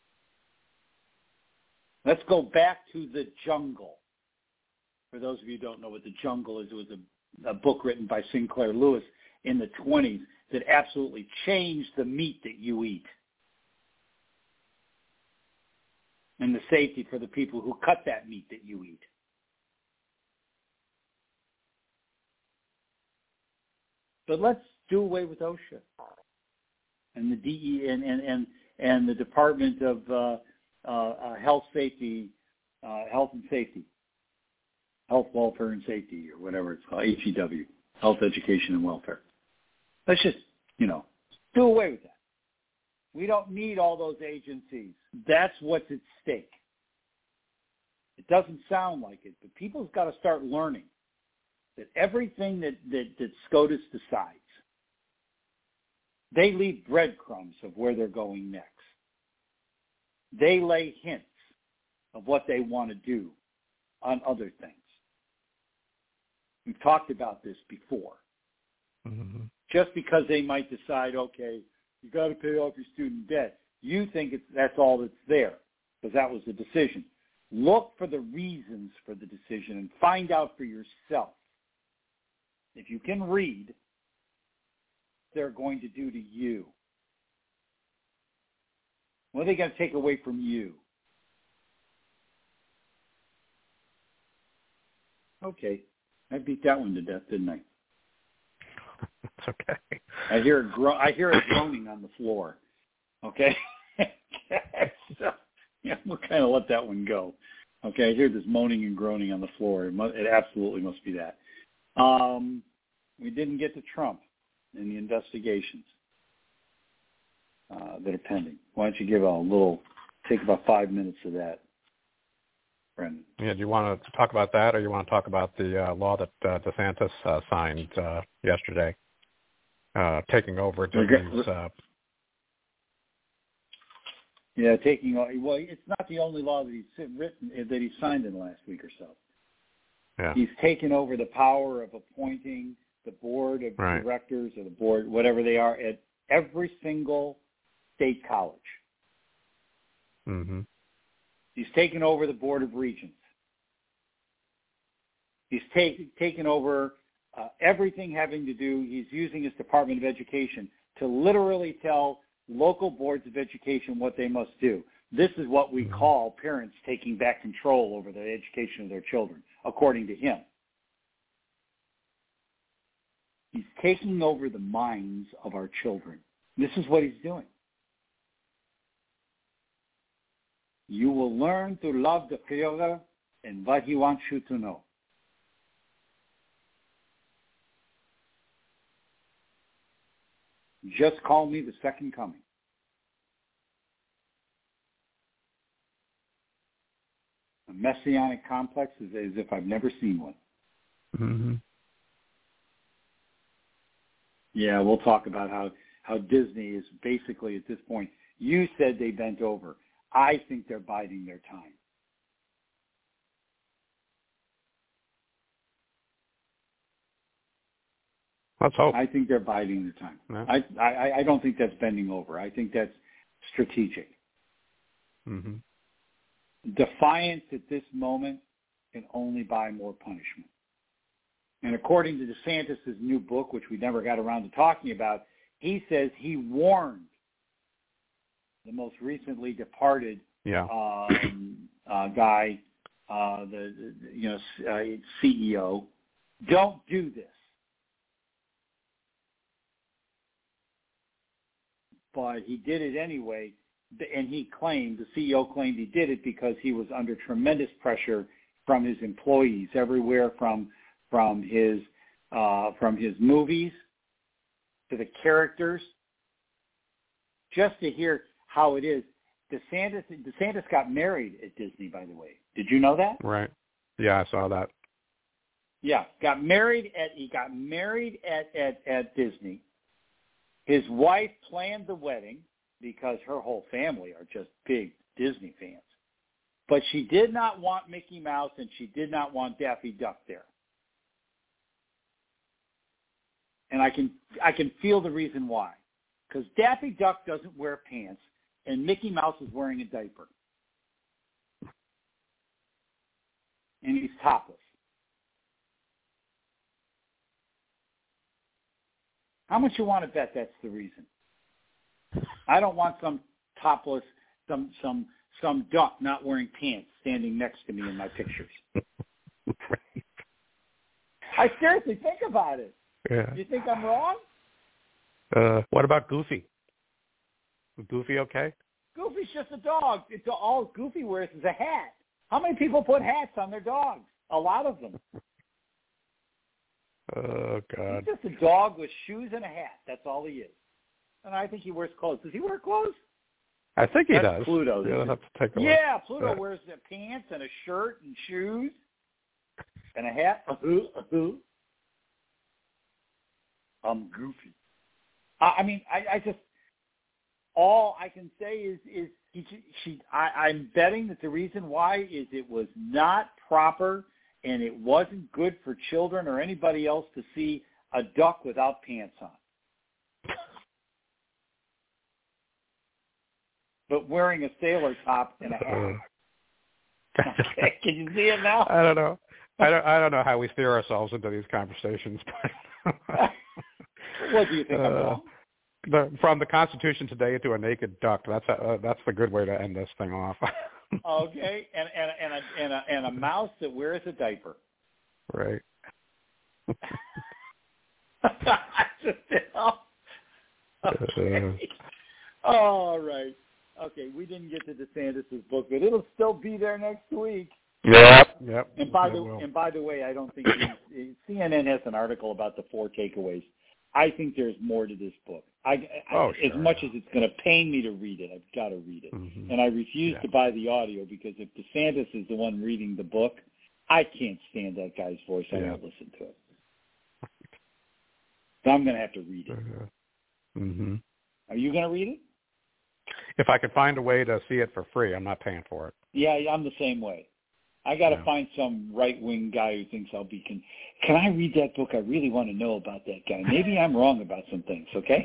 Let's go back to the jungle. For those of you who don't know what the jungle is, it was a book written by Sinclair Lewis in the 1920s that absolutely changed the meat that you eat and the safety for the people who cut that meat that you eat. But let's do away with OSHA and the DE and the Department of Health and Safety, Health, Welfare, and Safety, or whatever it's called, HEW, Health, Education, and Welfare. Let's just, do away with that. We don't need all those agencies. That's what's at stake. It doesn't sound like it, but people's got to start learning that everything that SCOTUS decides, they leave breadcrumbs of where they're going next. They lay hints of what they want to do on other things. We've talked about this before. Mm-hmm. Just because they might decide, okay, you got to pay off your student debt, you think that's all that's there because that was the decision. Look for the reasons for the decision and find out for yourself. If you can read, they're going to do to you. What are they going to take away from you? Okay. I beat that one to death, didn't I? It's okay. I hear it groaning on the floor. Okay? So, yeah, we'll kind of let that one go. Okay, I hear this moaning and groaning on the floor. It absolutely must be that. We didn't get to Trump in the investigations that are pending. Why don't you take about 5 minutes of that, Brendan? Yeah, do you want to talk about that, or you want to talk about the law that DeSantis signed yesterday, taking over Disney's... Yeah, well, it's not the only law that he signed in the last week or so. Yeah. He's taken over the power of appointing the board of directors or the board, whatever they are, at every single state college. Mm-hmm. He's taken over the board of regents. He's taken over everything having to do. He's using his Department of Education to literally tell local boards of education what they must do. This is what we call parents taking back control over the education of their children, according to him. He's taking over the minds of our children. This is what he's doing. You will learn to love the Creator and what he wants you to know. Just call me the second coming. A messianic complex is as if I've never seen one. Mm-hmm. Yeah, we'll talk about how Disney is basically at this point. You said they bent over. I think they're biding their time. Let's hope. I think they're biding their time. Yeah. I don't think that's bending over. I think that's strategic. Mm-hmm. Defiance at this moment can only buy more punishment. And according to DeSantis' new book, which we never got around to talking about, he says he warned the most recently departed guy, CEO, don't do this. But he did it anyway, and the CEO claimed he did it because he was under tremendous pressure from his employees everywhere, from his movies to the characters. Just to hear how it is, DeSantis got married at Disney, by the way. Did you know that? Right. Yeah, I saw that. Yeah, he got married at Disney. His wife planned the wedding because her whole family are just big Disney fans. But she did not want Mickey Mouse and she did not want Daffy Duck there. And I can feel the reason why. Because Daffy Duck doesn't wear pants and Mickey Mouse is wearing a diaper. And he's topless. How much you want to bet that's the reason? I don't want some topless, some duck not wearing pants standing next to me in my pictures. I seriously think about it. Yeah. Do you think I'm wrong? What about Goofy? Is Goofy okay? Goofy's just a dog. All Goofy wears is a hat. How many people put hats on their dogs? A lot of them. Oh, God. He's just a dog with shoes and a hat. That's all he is. And I think he wears clothes. Does he wear clothes? I think he That's does. Pluto. You'll have to take a look. Yeah, Pluto wears the pants and a shirt and shoes and a hat. I'm Goofy. I just, all I can say is I'm betting that the reason why is it was not proper and it wasn't good for children or anybody else to see a duck without pants on. But wearing a sailor top and a hat. Okay, can you see it now? I don't know. I don't know how we steer ourselves into these conversations. What do you think I'm wrong? from the Constitution today to a naked duck. That's the good way to end this thing off. Okay, and a mouse that wears a diaper. Right. Okay. All right. Okay, we didn't get to DeSantis' book, but it'll still be there next week. Yep. And by the way, I don't think CNN has an article about the 4 takeaways. I think there's more to this book. Sure. As much as it's going to pain me to read it, I've got to read it. Mm-hmm. And I refuse to buy the audio because if DeSantis is the one reading the book, I can't stand that guy's voice. I won't listen to it. So I'm going to have to read it. Mm-hmm. Are you going to read it? If I could find a way to see it for free, I'm not paying for it. Yeah, I'm the same way. I got to find some right-wing guy who thinks I'll be. Can I read that book? I really want to know about that guy. Maybe I'm wrong about some things. Okay.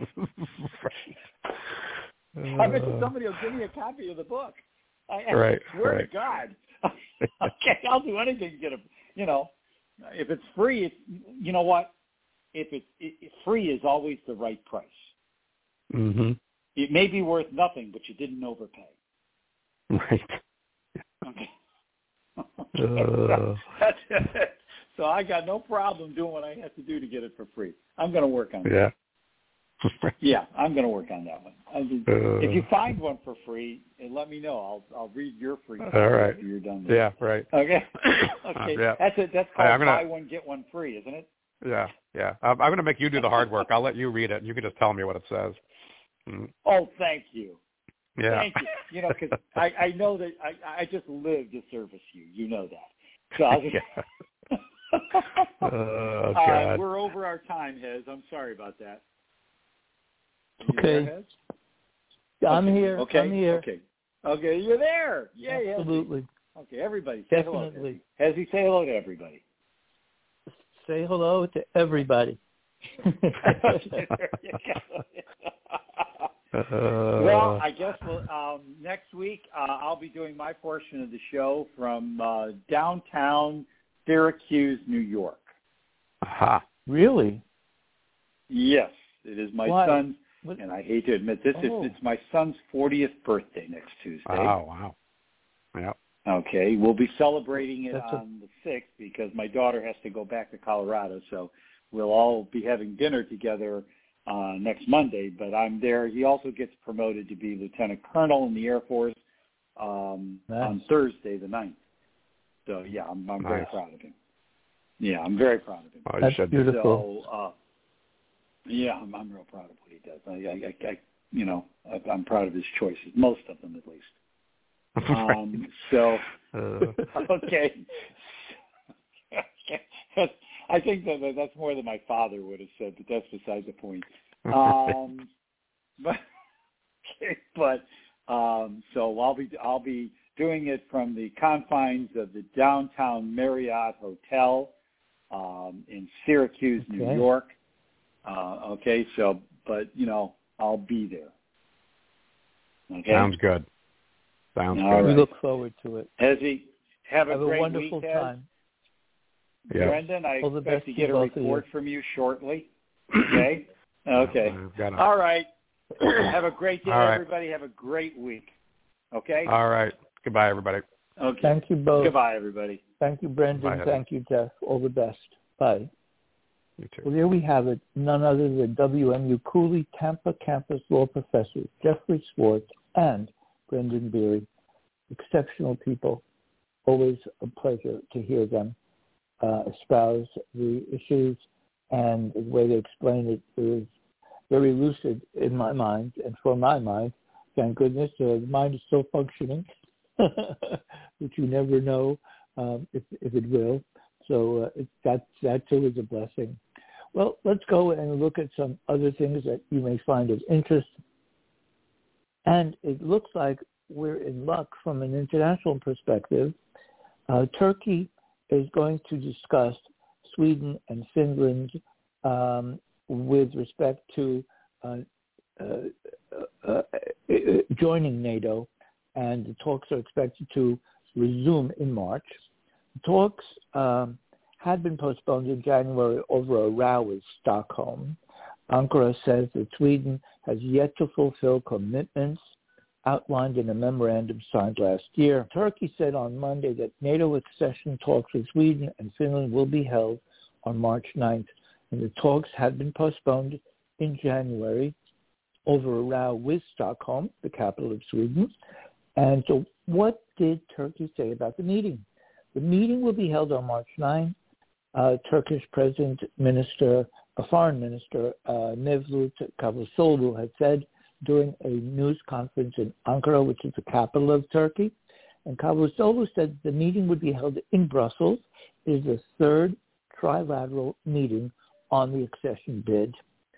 I bet you somebody will give me a copy of the book. I swear to God. Okay, I'll do anything to get a. If it's free, you know what? If it's free is always the right price. Mm-hmm. It may be worth nothing, but you didn't overpay. Right. Okay. That's it. So I got no problem doing what I have to do to get it for free. I'm going to work on that. Yeah. Yeah, I'm going to work on that one. If you find one for free, let me know. I'll read your free copy after you're done with it. Yeah, right. Okay. Okay. That's it. That's called buy one, get one free, isn't it? Yeah. I'm going to make you do the hard work. I'll let you read it, and you can just tell me what it says. Mm. Oh, thank you. Yeah. Thank you. Because I know that I just live to service you. You know that. So I'll just... Oh, God. We're over our time, Hez. I'm sorry about that. Okay. There, I'm here. Okay. I'm here. Okay, you're there. Yeah, absolutely. Okay, everybody, say definitely. Hello. Hezzy, say hello to everybody. Say hello to everybody. Well, I guess next week I'll be doing my portion of the show from downtown Syracuse, New York. Aha. Really? Yes, it is my son's, and I hate to admit this, it's my son's 40th birthday next Tuesday. Oh, wow. Yeah. Okay, we'll be celebrating it on the 6th because my daughter has to go back to Colorado, so we'll all be having dinner together next Monday, but I'm there. He also gets promoted to be Lieutenant Colonel in the Air Force on Thursday, the 9th. So, yeah, I'm very proud of him. Yeah, I'm very proud of him. Oh, that's beautiful. So, yeah, I'm real proud of what he does. I'm proud of his choices, most of them at least. Okay. I think that's more than my father would have said, but that's beside the point. So I'll be doing it from the confines of the downtown Marriott Hotel in Syracuse, New York. I'll be there. Okay. Sounds good. Sounds good. Right. We look forward to it. Hezzy, have a great wonderful week, time. Yeah. Brendan, I expect to get a report from you shortly. Okay? Okay. All right. Have a great day, everybody. Have a great week. Okay? All right. Goodbye, everybody. Okay. Thank you both. Goodbye, everybody. Thank you, Brendan. Bye, thank you, Jeff. All the best. Bye. You too. Well, there we have it. None other than WMU Cooley Tampa campus law professors Jeffrey Schwartz and Brendan Beery. Exceptional people. Always a pleasure to hear them espouse the issues, and the way they explain it is very lucid in my mind, and for my mind, thank goodness, the mind is still functioning, which you never know if it will. So that too is a blessing. Well, let's go and look at some other things that you may find of interest. And it looks like we're in luck from an international perspective. Turkey is going to discuss Sweden and Finland with respect to joining NATO, and the talks are expected to resume in March. The talks had been postponed in January over a row with Stockholm, Ankara says that Sweden has yet to fulfill commitments outlined in a memorandum signed last year. Turkey said on Monday that NATO accession talks with Sweden and Finland will be held on March 9th, and the talks had been postponed in January over a row with Stockholm, the capital of Sweden. And so what did Turkey say about the meeting? The meeting will be held on March 9th. Turkish Foreign Minister Mevlut Cavusoglu had said during a news conference in Ankara, which is the capital of Turkey. And Cavusoglu said the meeting would be held in Brussels. It is the third trilateral meeting on the accession bid.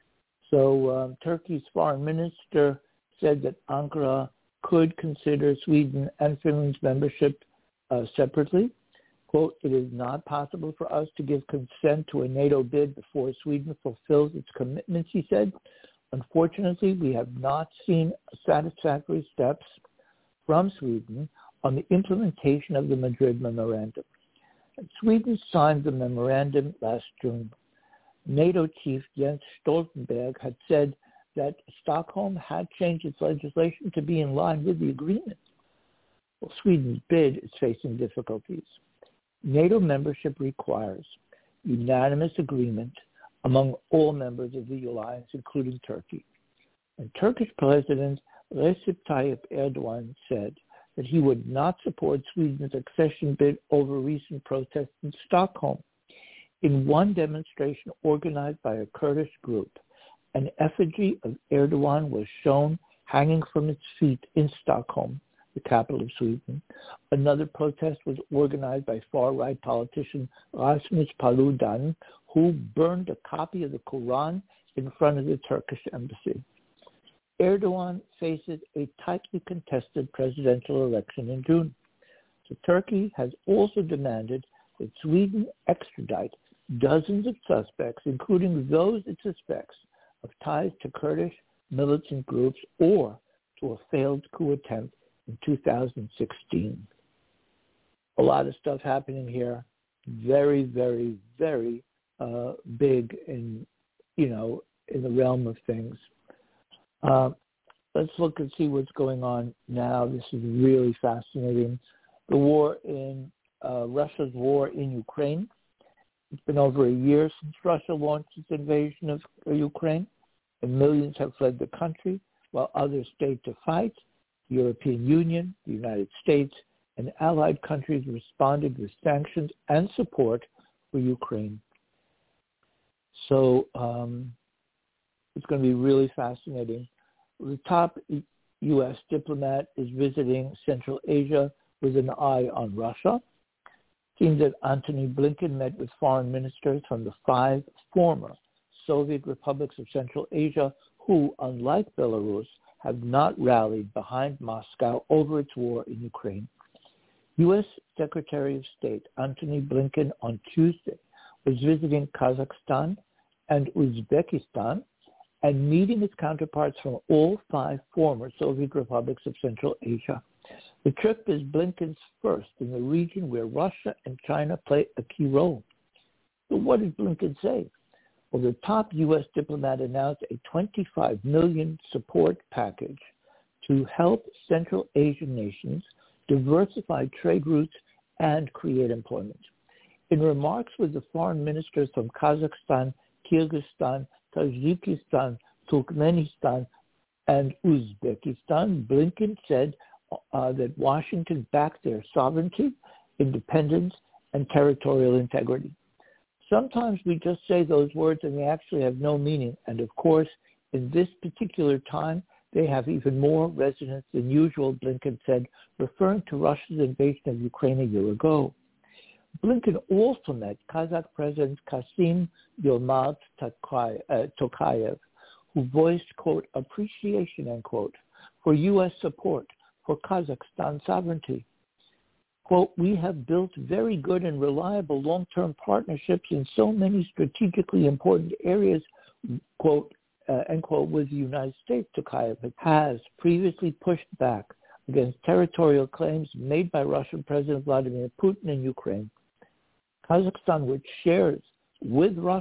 So Turkey's foreign minister said that Ankara could consider Sweden and Finland's membership separately. Quote, "It is not possible for us to give consent to a NATO bid before Sweden fulfills its commitments," he said. "Unfortunately, we have not seen satisfactory steps from Sweden on the implementation of the Madrid Memorandum." And Sweden signed the memorandum last June. NATO chief Jens Stoltenberg had said that Stockholm had changed its legislation to be in line with the agreement. Well, Sweden's bid is facing difficulties. NATO membership requires unanimous agreement among all members of the alliance, including Turkey. And Turkish President Recep Tayyip Erdogan said that he would not support Sweden's accession bid over recent protests in Stockholm. In one demonstration organized by a Kurdish group, an effigy of Erdogan was shown hanging from its feet in Stockholm, the capital of Sweden. Another protest was organized by far-right politician Rasmus Paludan, who burned a copy of the Quran in front of the Turkish embassy. Erdogan faces a tightly contested presidential election in June. So Turkey has also demanded that Sweden extradite dozens of suspects, including those it suspects of ties to Kurdish militant groups or to a failed coup attempt in 2016. A lot of stuff happening here. Very, very, very big in the realm of things. Let's look and see what's going on now. This is really fascinating. The war in Russia's war in Ukraine. It's been over a year since Russia launched its invasion of Ukraine, and millions have fled the country while others stayed to fight. The European Union, the United States, and allied countries responded with sanctions and support for Ukraine. So it's going to be really fascinating. The top U.S. diplomat is visiting Central Asia with an eye on Russia. It seems that Antony Blinken met with foreign ministers from the 5 former Soviet republics of Central Asia who, unlike Belarus, have not rallied behind Moscow over its war in Ukraine. U.S. Secretary of State Antony Blinken on Tuesday was visiting Kazakhstan and Uzbekistan and meeting its counterparts from all 5 former Soviet republics of Central Asia. The trip is Blinken's first in the region where Russia and China play a key role. So what did Blinken say? Well, the top U.S. diplomat announced a $25 million support package to help Central Asian nations diversify trade routes and create employment. In remarks with the foreign ministers from Kazakhstan, Kyrgyzstan, Tajikistan, Turkmenistan, and Uzbekistan, Blinken said that Washington backed their sovereignty, independence, and territorial integrity. Sometimes we just say those words and they actually have no meaning. And of course, in this particular time, they have even more resonance than usual, Blinken said, referring to Russia's invasion of Ukraine a year ago. Blinken also met Kazakh President Kassym-Jomart Tokayev, who voiced, quote, appreciation, end quote, for U.S. support for Kazakhstan sovereignty. Quote, we have built very good and reliable long-term partnerships in so many strategically important areas, quote, end quote, with the United States, Tokayev has previously pushed back against territorial claims made by Russian President Vladimir Putin in Ukraine. Kazakhstan, which shares with Russia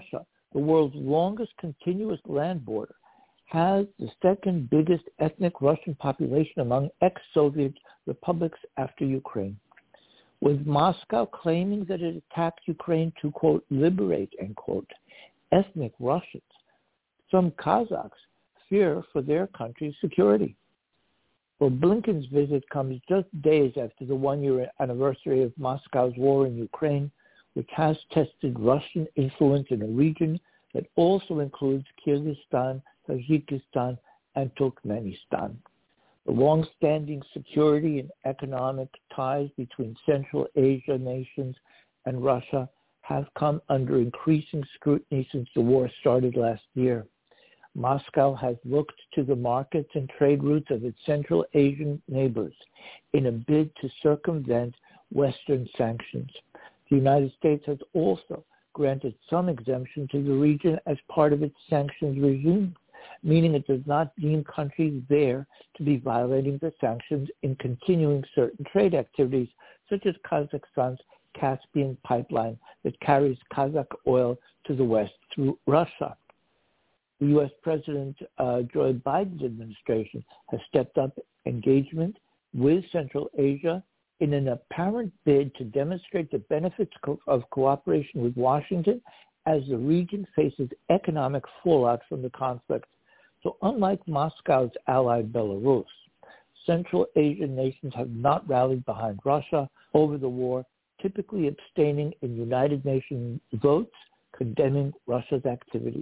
the world's longest continuous land border, has the second biggest ethnic Russian population among ex-Soviet republics after Ukraine. With Moscow claiming that it attacked Ukraine to, quote, liberate, end quote, ethnic Russians, some Kazakhs fear for their country's security. Well, Blinken's visit comes just days after the one-year anniversary of Moscow's war in Ukraine, which has tested Russian influence in a region that also includes Kyrgyzstan, Tajikistan, and Turkmenistan. The long-standing security and economic ties between Central Asia nations and Russia have come under increasing scrutiny since the war started last year. Moscow has looked to the markets and trade routes of its Central Asian neighbors in a bid to circumvent Western sanctions. The United States has also granted some exemption to the region as part of its sanctions regime, meaning it does not deem countries there to be violating the sanctions in continuing certain trade activities, such as Kazakhstan's Caspian pipeline that carries Kazakh oil to the west through Russia. The U.S. President Joe Biden's administration has stepped up engagement with Central Asia in an apparent bid to demonstrate the benefits of cooperation with Washington as the region faces economic fallout from the conflict. So unlike Moscow's ally Belarus, Central Asian nations have not rallied behind Russia over the war, typically abstaining in United Nations votes condemning Russia's activities.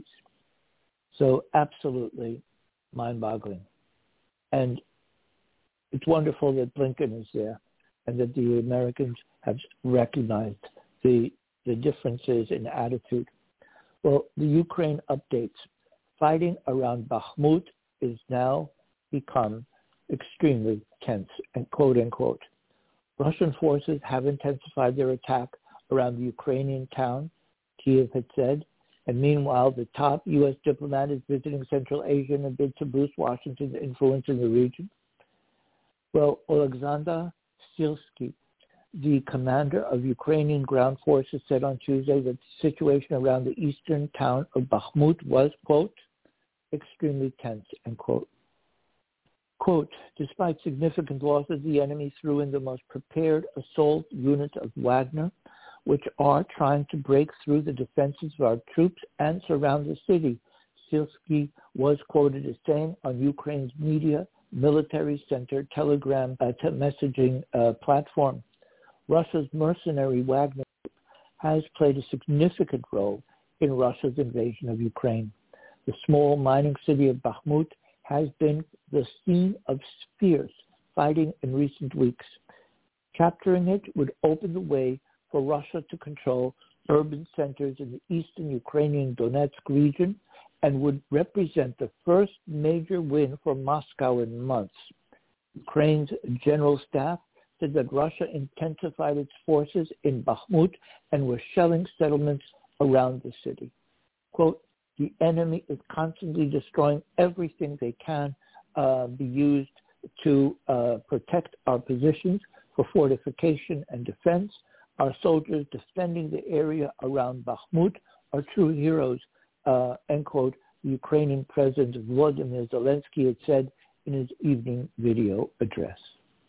So absolutely mind-boggling. And it's wonderful that Blinken is there and that the Americans have recognized the differences in attitude. Well, the Ukraine updates. Fighting around Bakhmut is now become extremely tense, and quote unquote. Russian forces have intensified their attack around the Ukrainian town, Kiev had said, and meanwhile the top U.S. diplomat is visiting Central Asia in a bid to boost Washington's influence in the region. Well, Oleksandr Syrskyi, the commander of Ukrainian ground forces, said on Tuesday that the situation around the eastern town of Bakhmut was, quote, extremely tense, end quote. Quote, despite significant losses, the enemy threw in the most prepared assault unit of Wagner, which are trying to break through the defenses of our troops and surround the city, Syrskyi was quoted as saying on Ukraine's media military center Telegram messaging platform. Russia's mercenary Wagner group has played a significant role in Russia's invasion of Ukraine. The small mining city of Bakhmut has been the scene of fierce fighting in recent weeks. Capturing it would open the way for Russia to control urban centers in the eastern Ukrainian Donetsk region and would represent the first major win for Moscow in months. Ukraine's general staff said that Russia intensified its forces in Bakhmut and was shelling settlements around the city. Quote, the enemy is constantly destroying everything they can be used to protect our positions for fortification and defense. Our soldiers defending the area around Bakhmut are true heroes, end quote, the Ukrainian President Volodymyr Zelensky had said in his evening video address.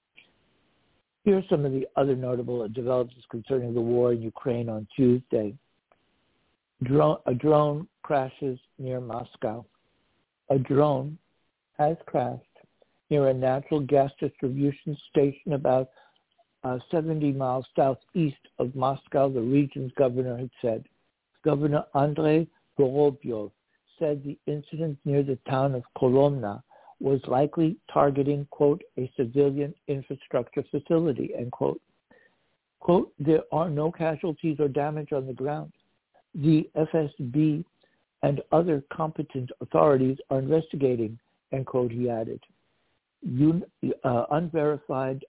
Here are some of the other notable developments concerning the war in Ukraine on Tuesday. A drone crashes near Moscow. A drone has crashed near a natural gas distribution station about 70 miles southeast of Moscow, the region's governor had said. Governor Andrei Vorobyov said the incident near the town of Kolomna was likely targeting, quote, a civilian infrastructure facility, end quote. Quote, there are no casualties or damage on the ground. The FSB and other competent authorities are investigating, end quote, he added. Unverified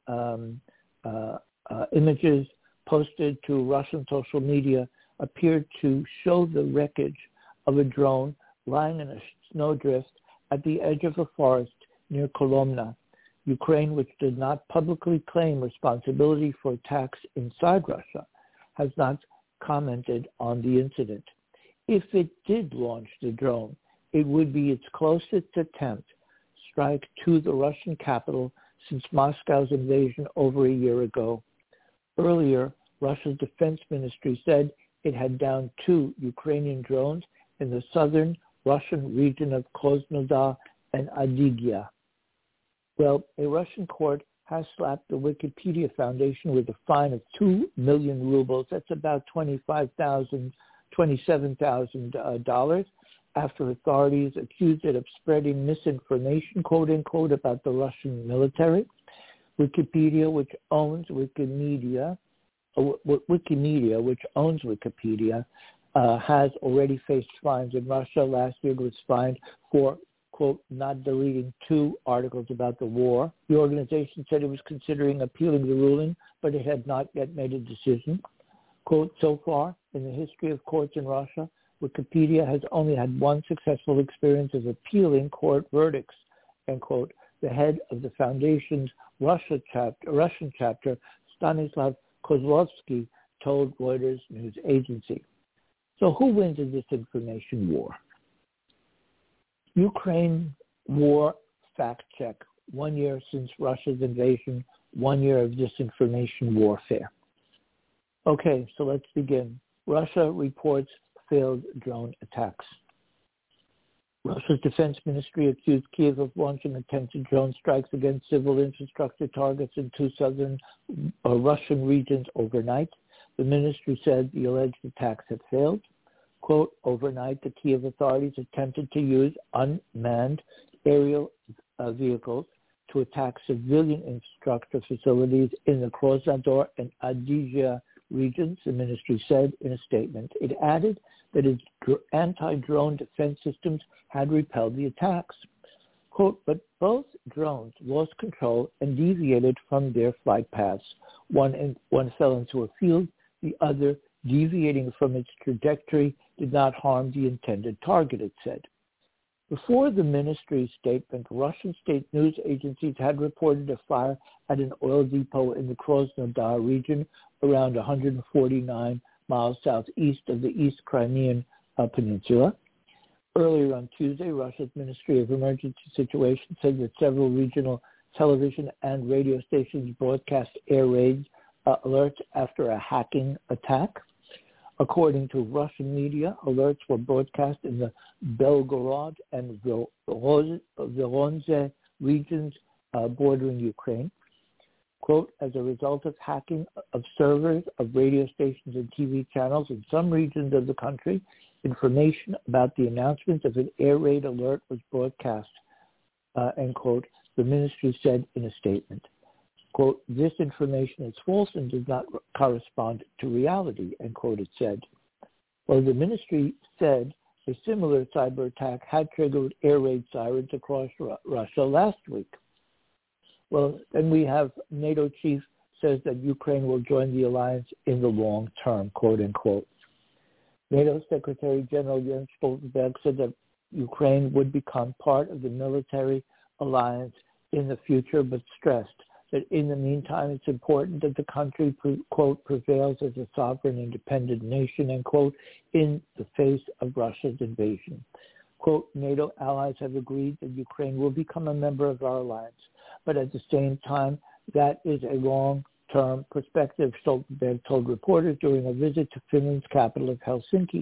images posted to Russian social media appeared to show the wreckage of a drone lying in a snowdrift at the edge of a forest near Kolomna. Ukraine, which does not publicly claim responsibility for attacks inside Russia, has not commented on the incident. if it did launch the drone, it would be its closest attempt strike to the Russian capital since Moscow's invasion over a year ago. Earlier, Russia's defense ministry said it had downed 2 Ukrainian drones in the southern Russian region of Krasnodar and Adygea. Well, a Russian court has slapped the Wikipedia Foundation with a fine of 2 million rubles. That's about $27,000 after authorities accused it of spreading misinformation, quote unquote, about the Russian military. Wikipedia, which owns Wikimedia, which owns Wikipedia, has already faced fines in Russia. Last year it was fined for, quote, not deleting 2 articles about the war. The organization said it was considering appealing the ruling, but it had not yet made a decision. Quote, so far, in the history of courts in Russia, Wikipedia has only had one successful experience of appealing court verdicts, end quote. The head of the foundation's Russian chapter, Stanislav Kozlovsky, told Reuters news agency. So who wins in this information war? Ukraine war fact check. 1 year since Russia's invasion, 1 year of disinformation warfare. Okay, so let's begin. Russia reports failed drone attacks. Russia's defense ministry accused Kyiv of launching attempted drone strikes against civil infrastructure targets in 2 southern Russian regions overnight. The ministry said the alleged attacks had failed. Quote, overnight, the Kyiv authorities attempted to use unmanned aerial vehicles to attack civilian infrastructure facilities in the Krasnodar and Adygea regions, the ministry said in a statement. It added that its anti-drone defense systems had repelled the attacks. Quote, but both drones lost control and deviated from their flight paths. One fell into a field, the other, deviating from its trajectory, did not harm the intended target, it said. Before the ministry's statement, Russian state news agencies had reported a fire at an oil depot in the Krasnodar region, around 149 miles southeast of the East Crimean Peninsula. Earlier on Tuesday, Russia's Ministry of Emergency Situations said that several regional television and radio stations broadcast air raid alerts after a hacking attack. According to Russian media, alerts were broadcast in the Belgorod and Voronezh regions bordering Ukraine. Quote, as a result of hacking of servers of radio stations and TV channels in some regions of the country, information about the announcement of an air raid alert was broadcast, end quote, the ministry said in a statement. Quote, this information is false and does not correspond to reality, end quote, it said. Well, the ministry said a similar cyber attack had triggered air raid sirens across Russia last week. Well, then we have NATO chief says that Ukraine will join the alliance in the long term, quote unquote. NATO Secretary General Jens Stoltenberg said that Ukraine would become part of the military alliance in the future, but stressed that in the meantime it's important that the country, quote, prevails as a sovereign independent nation, end quote, in the face of Russia's invasion. Quote, NATO allies have agreed that Ukraine will become a member of our alliance, but at the same time, that is a long-term perspective, Stoltenberg told reporters during a visit to Finland's capital of Helsinki.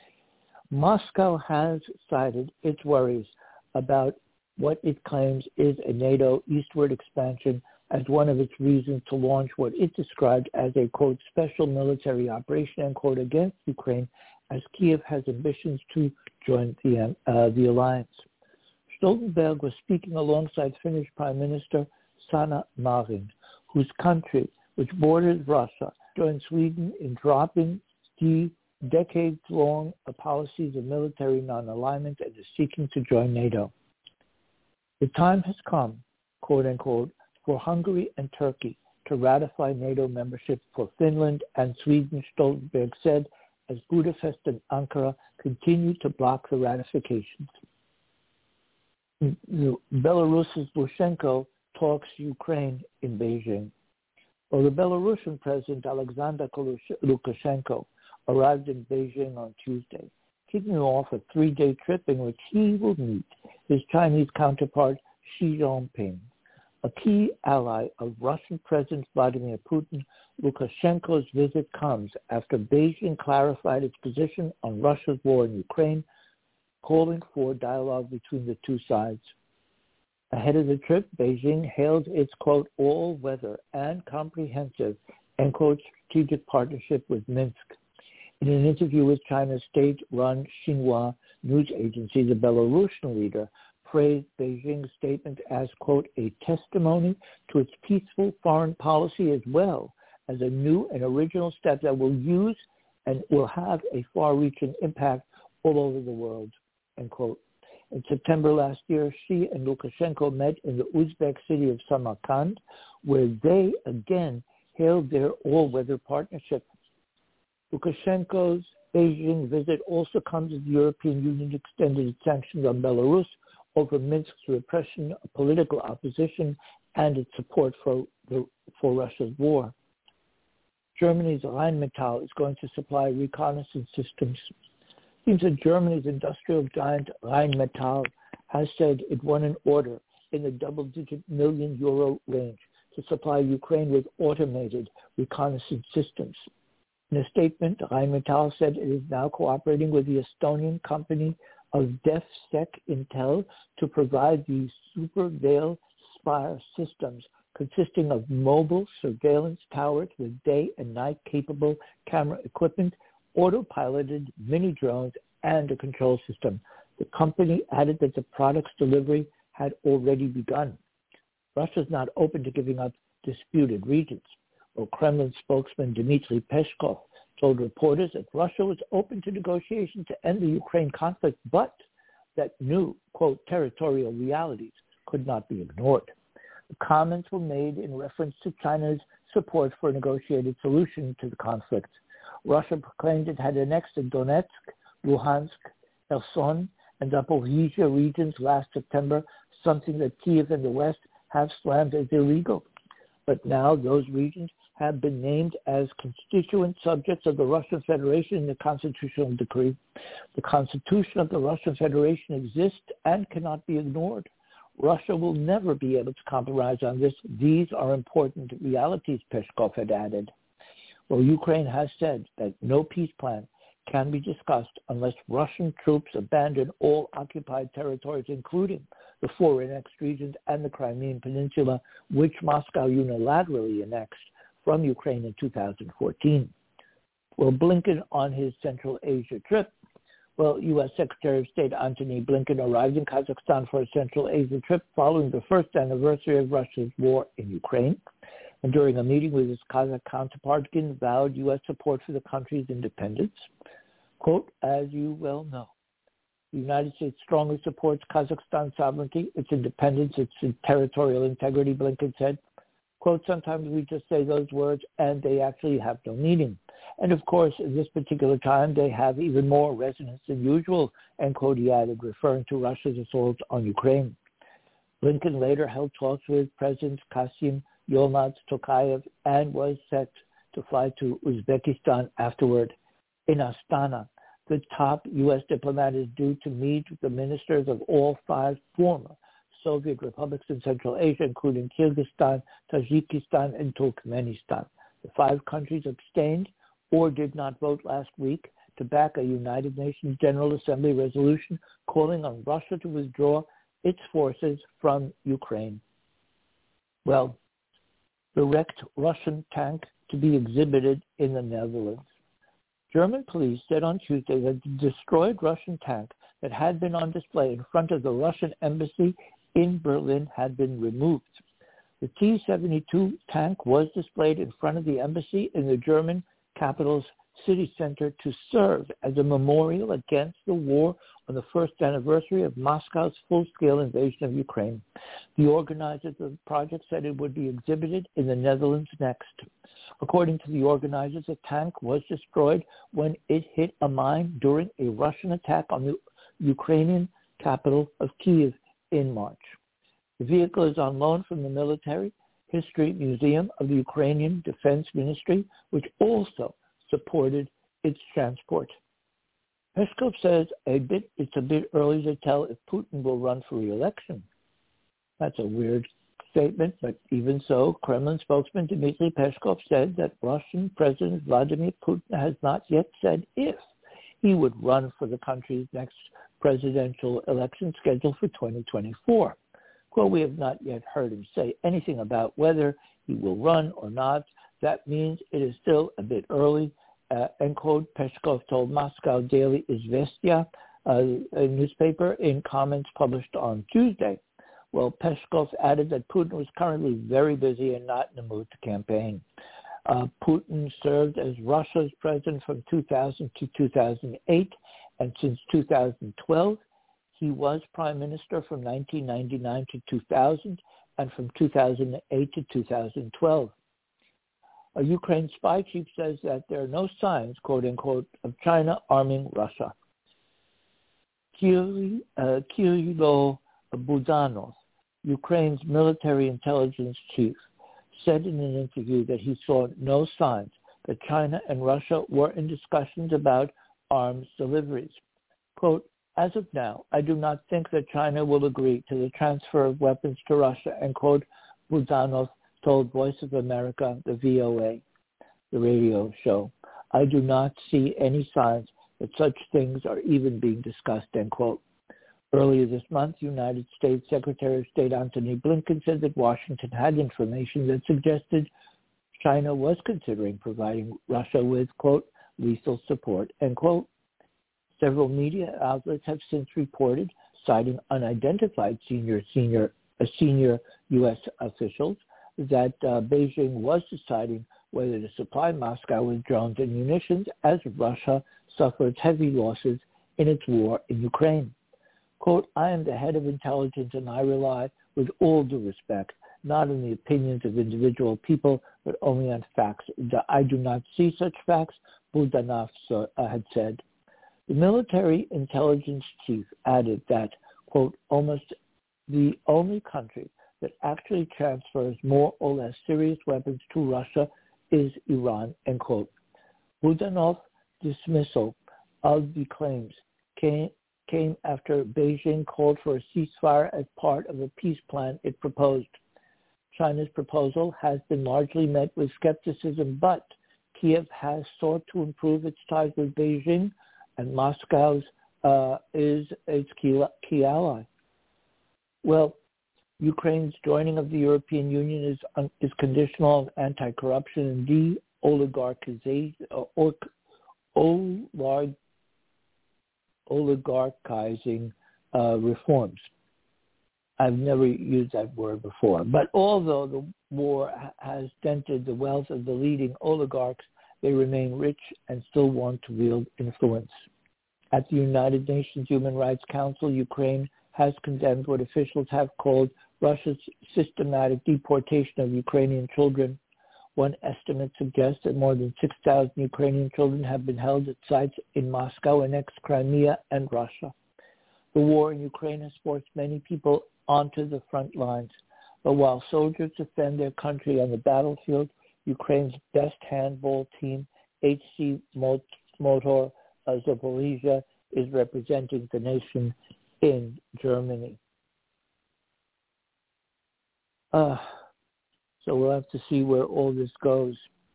Moscow has cited its worries about what it claims is a NATO eastward expansion as one of its reasons to launch what it described as a, quote, special military operation, end quote, against Ukraine, as Kyiv has ambitions to join the alliance. Stoltenberg was speaking alongside Finnish Prime Minister Sanna Marin, whose country, which borders Russia, joined Sweden in dropping the decades-long policies of military non-alignment and is seeking to join NATO. The time has come, quote unquote, for Hungary and Turkey to ratify NATO membership for Finland and Sweden, Stoltenberg said, as Budapest and Ankara continue to block the ratifications. Belarus's Lukashenko talks Ukraine in Beijing. Well, the Belarusian President Alexander Lukashenko arrived in Beijing on Tuesday. kicking off a 3-day trip in which he will meet his Chinese counterpart Xi Jinping. A key ally of Russian President Vladimir Putin, Lukashenko's visit comes after Beijing clarified its position on Russia's war in Ukraine, calling for dialogue between the two sides. Ahead of the trip, Beijing hailed its, quote, all-weather and comprehensive, end quote, strategic partnership with Minsk. In an interview with China's state-run Xinhua news agency, the Belarusian leader praised Beijing's statement as, quote, a testimony to its peaceful foreign policy as well as a new and original step that will use and will have a far-reaching impact all over the world, end quote. In September last year, Xi and Lukashenko met in the Uzbek city of Samarkand, where they again hailed their all-weather partnership. Lukashenko's Beijing visit also comes as the European Union extended its sanctions on Belarus over Minsk's repression of political opposition and its support for Russia's war. Germany's Rheinmetall is going to supply reconnaissance systems. It seems that Germany's industrial giant Rheinmetall has said it won an order in the double-digit million euro range to supply Ukraine with automated reconnaissance systems. In a statement, Rheinmetall said it is now cooperating with the Estonian company of DefSec Intel to provide these Super Veil Spire systems consisting of mobile surveillance towers with day and night capable camera equipment, autopiloted mini drones, and a control system. The company added that the product's delivery had already begun. Russia is not open to giving up disputed regions. Well, Kremlin spokesman Dmitry Peskov told reporters that Russia was open to negotiation to end the Ukraine conflict, but that new, quote, territorial realities could not be ignored. The comments were made in reference to China's support for a negotiated solution to the conflict. Russia proclaimed it had annexed the Donetsk, Luhansk, Kherson, and Zaporizhia regions last September, something that Kiev and the West have slammed as illegal. But now those regions have been named as constituent subjects of the Russian Federation in the constitutional decree. The Constitution of the Russian Federation exists and cannot be ignored. Russia will never be able to compromise on this. These are important realities, Peskov had added. Well, Ukraine has said that no peace plan can be discussed unless Russian troops abandon all occupied territories, including the 4 annexed regions and the Crimean Peninsula, which Moscow unilaterally annexed from Ukraine in 2014. Well, Blinken on his Central Asia trip. Well, U.S. Secretary of State Antony Blinken arrived in Kazakhstan for a Central Asia trip following the first anniversary of Russia's war in Ukraine. And during a meeting with his Kazakh counterpart, Blinken vowed U.S. support for the country's independence. Quote, as you well know, the United States strongly supports Kazakhstan's sovereignty, its independence, its territorial integrity, Blinken said. Quote, sometimes we just say those words and they actually have no meaning. And of course, at this particular time, they have even more resonance than usual, end quote, he added, referring to Russia's assault on Ukraine. Blinken later held talks with President Kassym Jomart Tokayev and was set to fly to Uzbekistan afterward. In Astana, the top U.S. diplomat is due to meet with the ministers of all 5 former Soviet republics in Central Asia, including Kyrgyzstan, Tajikistan, and Turkmenistan. The 5 countries abstained or did not vote last week to back a United Nations General Assembly resolution calling on Russia to withdraw its forces from Ukraine. Well, the wrecked Russian tank to be exhibited in the Netherlands. German police said on Tuesday that the destroyed Russian tank that had been on display in front of the Russian embassy in Berlin had been removed. The T-72 tank was displayed in front of the embassy in the German capital's city center to serve as a memorial against the war on the first anniversary of Moscow's full-scale invasion of Ukraine. The organizers of the project said it would be exhibited in the Netherlands next. According to the organizers, the tank was destroyed when it hit a mine during a Russian attack on the Ukrainian capital of Kyiv in March. The vehicle is on loan from the Military History Museum of the Ukrainian Defense Ministry, which also supported its transport. Peskov says it's a bit early to tell if Putin will run for re-election. That's a weird statement, but even so, Kremlin spokesman Dmitry Peskov said that Russian President Vladimir Putin has not yet said if he would run for the country's next presidential election scheduled for 2024. Quote, we have not yet heard him say anything about whether he will run or not. That means it is still a bit early. End quote, Peskov told Moscow Daily Izvestia, a newspaper, in comments published on Tuesday. Well, Peskov added that Putin was currently very busy and not in the mood to campaign. Putin served as Russia's president from 2000 to 2008, and since 2012, he was prime minister from 1999 to 2000, and from 2008 to 2012. A Ukraine spy chief says that there are no signs, quote unquote, of China arming Russia. Kirill Budanov, Ukraine's military intelligence chief, said in an interview that he saw no signs that China and Russia were in discussions about arms deliveries. Quote, as of now, I do not think that China will agree to the transfer of weapons to Russia, end quote, Budanov told Voice of America, the VOA, the radio show. I do not see any signs that such things are even being discussed, end quote. Earlier this month, United States Secretary of State Antony Blinken said that Washington had information that suggested China was considering providing Russia with, quote, lethal support, end quote. Several media outlets have since reported, citing unidentified senior U.S. officials, that Beijing was deciding whether to supply Moscow with drones and munitions as Russia suffers heavy losses in its war in Ukraine. Quote, I am the head of intelligence and I rely, with all due respect, not on the opinions of individual people, but only on facts. I do not see such facts, Budanov had said. The military intelligence chief added that, quote, almost the only country that actually transfers more or less serious weapons to Russia is Iran, end quote. Budanov's dismissal of the claims came after Beijing called for a ceasefire as part of a peace plan it proposed. China's proposal has been largely met with skepticism, but Kiev has sought to improve its ties with Beijing, and Moscow is its key ally. Well, Ukraine's joining of the European Union is conditional on anti-corruption and oligarchizing reforms. I've never used that word before. But although the war has dented the wealth of the leading oligarchs, they remain rich and still want to wield influence. At the United Nations Human Rights Council, Ukraine has condemned what officials have called Russia's systematic deportation of Ukrainian children. One estimate suggests that more than 6,000 Ukrainian children have been held at sites in Moscow and ex-Crimea and Russia. The war in Ukraine has forced many people onto the front lines. But while soldiers defend their country on the battlefield, Ukraine's best handball team, HC Motor Zaporizhzhia, is representing the nation in Germany. So we'll have to see where all this goes.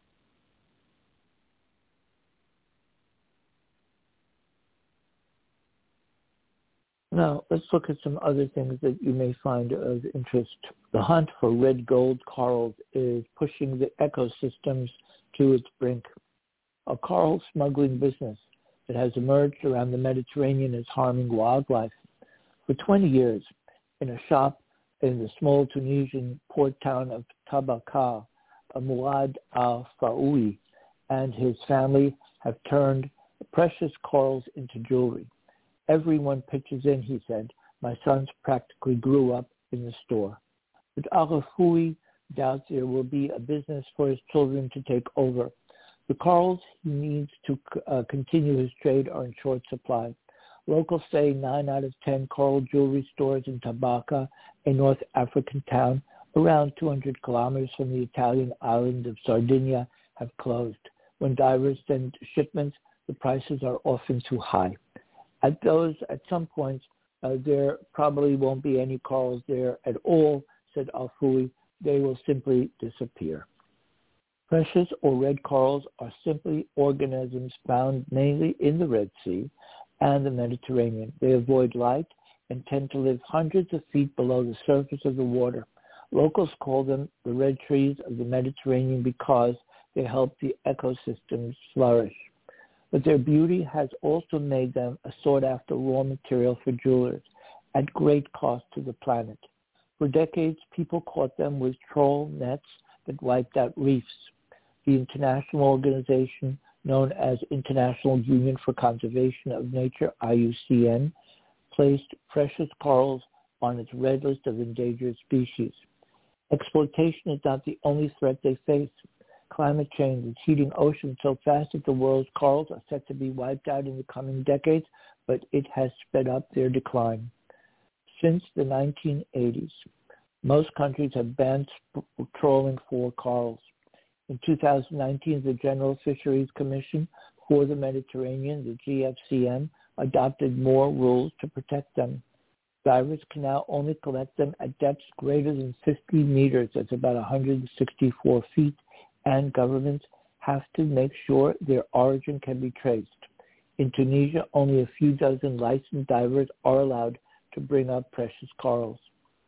Now, let's look at some other things that you may find of interest. The hunt for red gold corals is pushing the ecosystems to its brink. A coral smuggling business that has emerged around the Mediterranean is harming wildlife. For 20 years, in a shop in the small Tunisian port town of Tabaqa, Mouad Al-Faoui and his family have turned precious corals into jewelry. Everyone pitches in, he said. My sons practically grew up in the store. But Al-Faoui doubts there will be a business for his children to take over. The corals he needs to continue his trade are in short supply. Locals say 9 out of 10 coral jewelry stores in Tabaqa, a North African town around 200 kilometers from the Italian island of Sardinia, have closed. When divers send shipments, the prices are often too high. At some points, there probably won't be any corals there at all, said Al-Fouy. They will simply disappear. Precious or red corals are simply organisms found mainly in the Red Sea and the Mediterranean. They avoid light and tend to live hundreds of feet below the surface of the water. Locals call them the red trees of the Mediterranean because they help the ecosystems flourish. But their beauty has also made them a sought-after raw material for jewelers at great cost to the planet. For decades, people caught them with trawl nets that wiped out reefs. The international organization known as International Union for Conservation of Nature, IUCN, placed precious corals on its red list of endangered species. Exploitation is not the only threat they face. Climate change is heating oceans so fast that the world's corals are set to be wiped out in the coming decades, but it has sped up their decline. Since the 1980s, most countries have banned trawling for corals. In 2019, the General Fisheries Commission for the Mediterranean, the GFCM, adopted more rules to protect them. Divers can now only collect them at depths greater than 50 meters, that's about 164 feet, and governments have to make sure their origin can be traced. In Tunisia, only a few dozen licensed divers are allowed to bring up precious corals.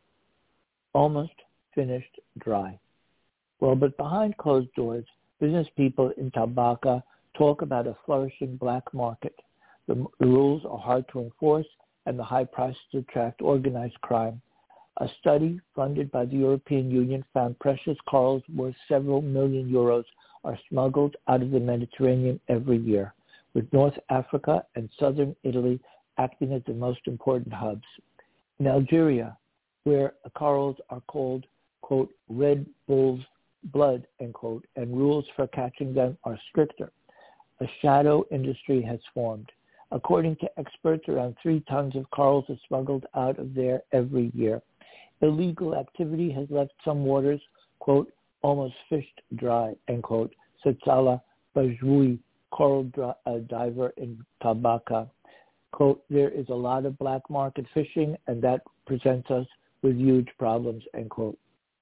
Almost finished dry. Well, but behind closed doors, business people in Tabaka talk about a flourishing black market. The rules are hard to enforce, and the high prices attract organized crime. A study funded by the European Union found precious corals worth several million euros are smuggled out of the Mediterranean every year, with North Africa and southern Italy acting as the most important hubs. In Algeria, where corals are called, quote, red bull's blood, end quote, and rules for catching them are stricter, a shadow industry has formed. According to experts, around 3 tons of corals are smuggled out of there every year. Illegal activity has left some waters, quote, almost fished dry, end quote, said Salah Bajwoui, coral diver in Tabaka. Quote, there is a lot of black market fishing, and that presents us with huge problems, end quote.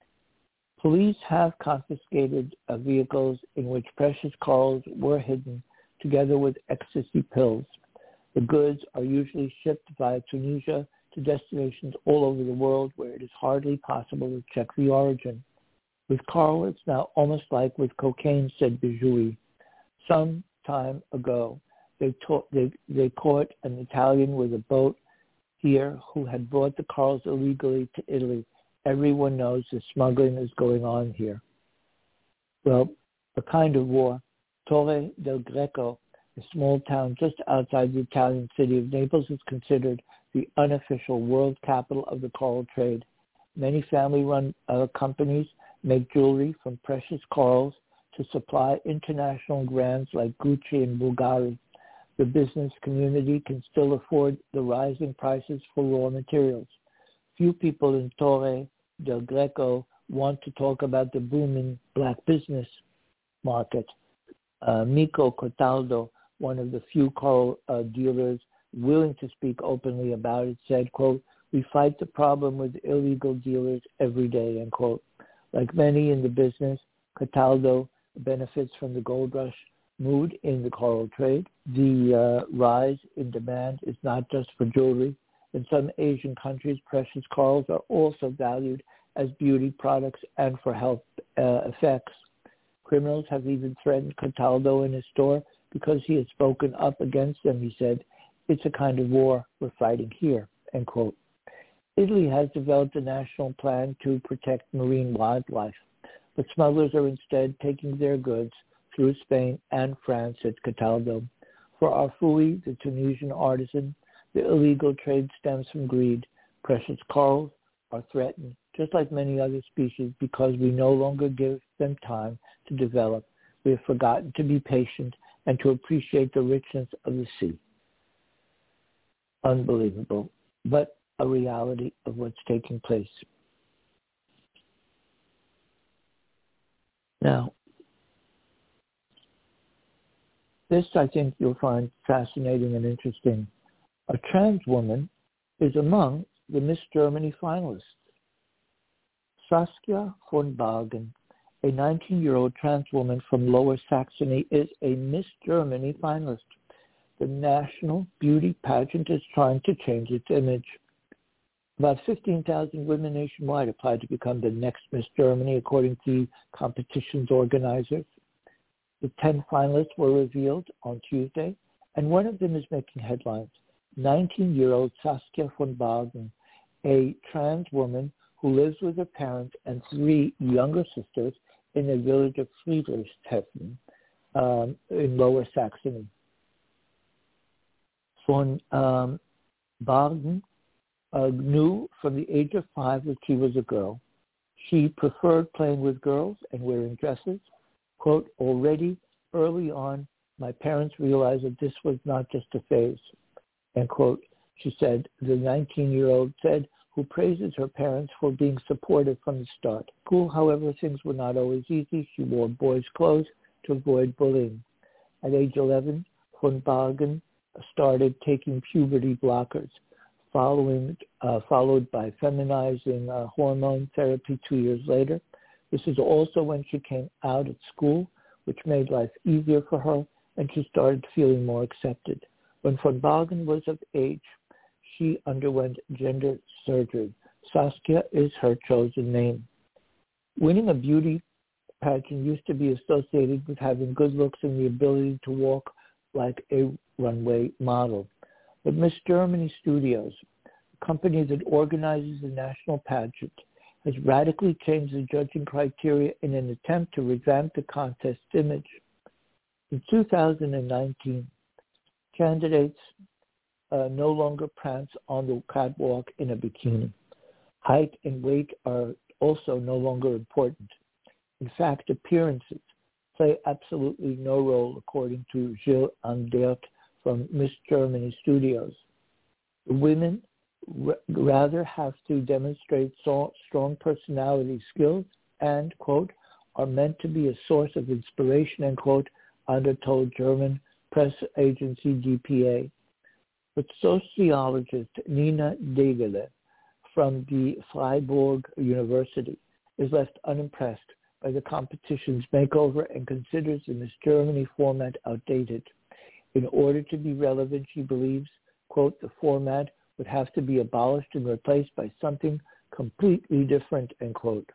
Police have confiscated vehicles in which precious corals were hidden together with ecstasy pills. The goods are usually shipped via Tunisia to destinations all over the world where it is hardly possible to check the origin. With coral, it's now almost like with cocaine, said Bajwoui. Some time ago, they caught an Italian with a boat here who had brought the corals illegally to Italy. Everyone knows the smuggling is going on here. Well, a kind of war. Torre del Greco, a small town just outside the Italian city of Naples, is considered the unofficial world capital of the coral trade. Many family-run companies make jewelry from precious corals to supply international brands like Gucci and Bulgari. The business community can still afford the rising prices for raw materials. Few people in Torre del Greco want to talk about the booming black business market. Miko Cataldo, one of the few coral dealers willing to speak openly about it, said, quote, we fight the problem with illegal dealers every day, end quote. Like many in the business, Cataldo benefits from the gold rush mood in the coral trade. The rise in demand is not just for jewelry. In some Asian countries, precious corals are also valued as beauty products and for health effects. Criminals have even threatened Cataldo in his store because he has spoken up against them. He said, it's a kind of war we're fighting here, end quote. Italy has developed a national plan to protect marine wildlife, but smugglers are instead taking their goods through Spain and France, said Cataldo. For Al-Fouy, the Tunisian artisan, the illegal trade stems from greed. Precious corals are threatened, just like many other species, because we no longer give them time to develop. We have forgotten to be patient and to appreciate the richness of the sea. Unbelievable, but a reality of what's taking place. Now, this I think you'll find fascinating and interesting. A trans woman is among the Miss Germany finalists. Saskia von Bagen, a 19-year-old trans woman from Lower Saxony, is a Miss Germany finalist. The national beauty pageant is trying to change its image. About 15,000 women nationwide applied to become the next Miss Germany, according to the competition's organizers. The 10 finalists were revealed on Tuesday, and one of them is making headlines. 19-year-old Saskia von Bagen, a trans woman who lives with her parents and 3 younger sisters in the village of Friedrichshafen in Lower Saxony. Von Bagen knew from the age of 5 that she was a girl. She preferred playing with girls and wearing dresses. Quote, already early on, my parents realized that this was not just a phase. End quote. She said, the 19-year-old said, who praises her parents for being supportive from the start. School, however, things were not always easy. She wore boys' clothes to avoid bullying. At age 11, von Bagen started taking puberty blockers, followed by feminizing hormone therapy 2 years later. This is also when she came out at school, which made life easier for her, and she started feeling more accepted. When von Bagen was of age, she underwent gender surgery. Saskia is her chosen name. Winning a beauty pageant used to be associated with having good looks and the ability to walk like a runway model. But Miss Germany Studios, the company that organizes the national pageant, has radically changed the judging criteria in an attempt to revamp the contest's image. In 2019, candidates no longer prance on the catwalk in a bikini. Height and weight are also no longer important. In fact, appearances play absolutely no role, according to Gilles Andert from Miss Germany Studios. The women rather have to demonstrate strong personality skills and, quote, are meant to be a source of inspiration, end quote, Andert told German press agency dpa. But sociologist Nina Degele from the Freiburg University is left unimpressed by the competition's makeover and considers the Miss Germany format outdated. In order to be relevant, she believes, quote, the format would have to be abolished and replaced by something completely different, end quote.